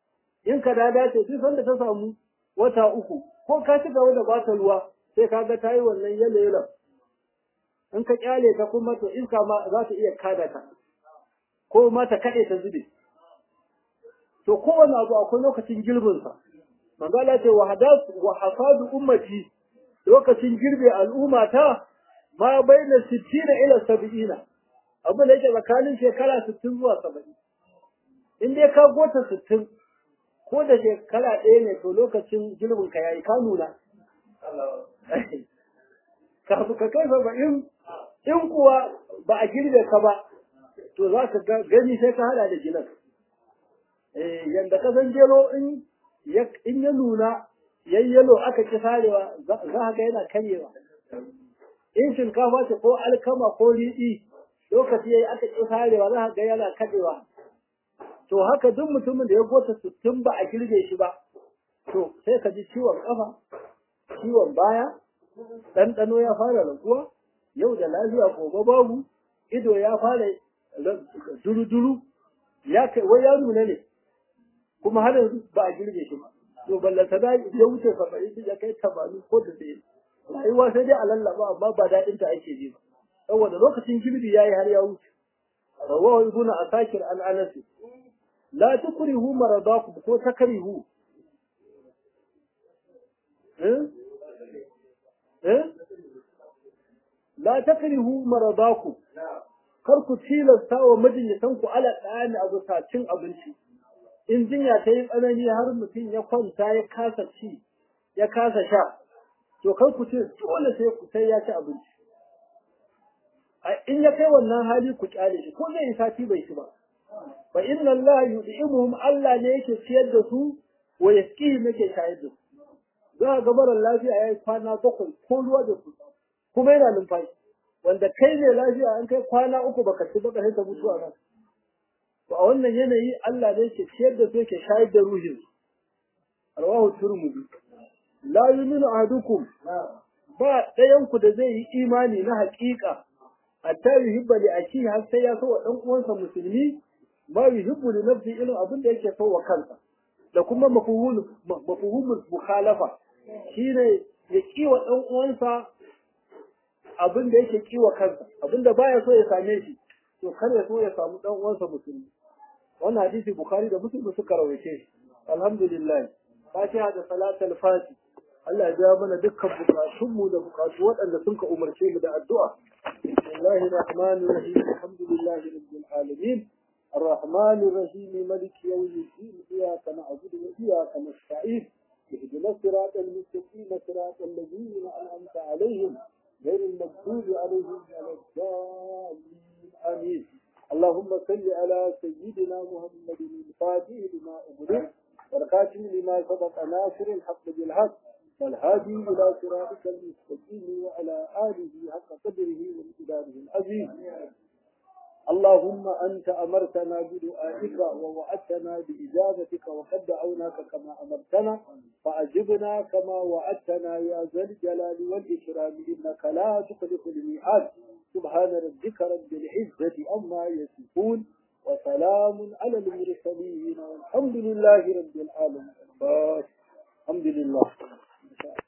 A: in ka da dace duk sanda ta samu wata uku ko ka ci gaba da bata ruwa sai ka ga tayi wannan yalo in ka kyale ta kuma to iska ma za ta iya kada ta ko ma ta kade ta zube to kowane abu akwai lokacin girbin sa manzo Allah ce wa hasadu ummati lokacin girbe al'umma ta ma baina 60 ila 70 abin da yake tsakanin shekara 60 zuwa 70 in dai ka gota 60 ko da shekara ɗaya ne to lokacin girbin ka yayi ka nuna kafin ka kai 70 in kuwa ba a girbe ka ba to za ka gani sai ka hada da gilas yanda ka san gero in ya nuna yayyalo aka ci sarewa za ka ga yana karyewa in shinkafa ce ko alkama ko riɗi lokaci yayi aka ci sarewa za ka ga yana kadewa to haka duk mutumin da ya gota 60 ba a girbe shi ba to sai ka ji ciwon kafa ciwon baya ɗanɗano ya fara raguwa yau da lafiya gobe babu ido ya fara duru-duru ya kai wai ya nuna ne kuma har yanzu ba a girbe shi ba to ballanta da ya wuce 70 ya kai 80 ko da sai rayuwa sai dai a lallaba amma ba daɗin ta ake ji ba saboda lokacin girbi yayi har ya wuce rawahu ibn asakir an anas la tukrihu maradakum ko takrihu la takrihu maradakum kar ku tilasta wa majinyatan ku ala ɗani a cin abinci in jinya ta yi tsanani har mutum ya kwanta ya kasa ci ya kasa sha to kar ku ce dole sai ya ci abinci in ya kai wannan hali ku kyale shi ko zai yi sati bai ci ba fa inna Allah yud'imuhum Allah ne yake ciyar da su wa yasqihim yake shayar da su za ga marar lafiya yayi kwana 7 ko ruwa da su kuma yana numfashi wanda kai ne lafiya an kai kwana 3 baka ci baka sai ta mutu a nan to a wannan yanayi Allah ne yake ciyar da su yake shayar da ruhin rawahu turmudi la yuminu ahadukum ba ɗayan ku da zai yi imani na haƙiƙa hatta yuhibba li akihi har sai ya so wa dan uwansa musulmi ma yuhibbu li nafsi irin abin da yake so wa kansa da kuma mafhumul mukhalafa shine ya kiwa dan uwansa abin da yake kiwa kansa abin da baya so ya same shi to kar ya so ya samu dan uwansa musulmi wannan hadisi bukhari da muslim suka rawaite shi alhamdulillah fatiha da salatul fatih Allah ya ja mana dukkan bukatunmu da bukatu waɗanda sun ka umarce mu da addu'a bismillahir rahmanir rahim alhamdulillahi rabbil alamin arrahmanir rahim maliki yawmiddin iyyaka na'budu wa iyyaka nasta'in ihdinas siratal mustaqim siratal ladzina an'amta 'alayhim ghayril maghdubi 'alayhim waladdallin amin اللهم صل على سيدنا محمد الفاتح لما أغلق والخاتم لما سبق ناصر الحق بالحق والهادي إلى صراطك المستقيم وعلى آله حق قدره وامتداده العظيم اللهم أنت أمرتنا بدعائك ووعدتنا بإجابتك وقد دعوناك كما أمرتنا فأجبنا كما وعدتنا يا ذا الجلال والإكرام إنك لا تخلف الميعاد سبحان ربك رب العزة عما يصفون وسلام على المرسلين والحمد لله رب العالمين الحمد لله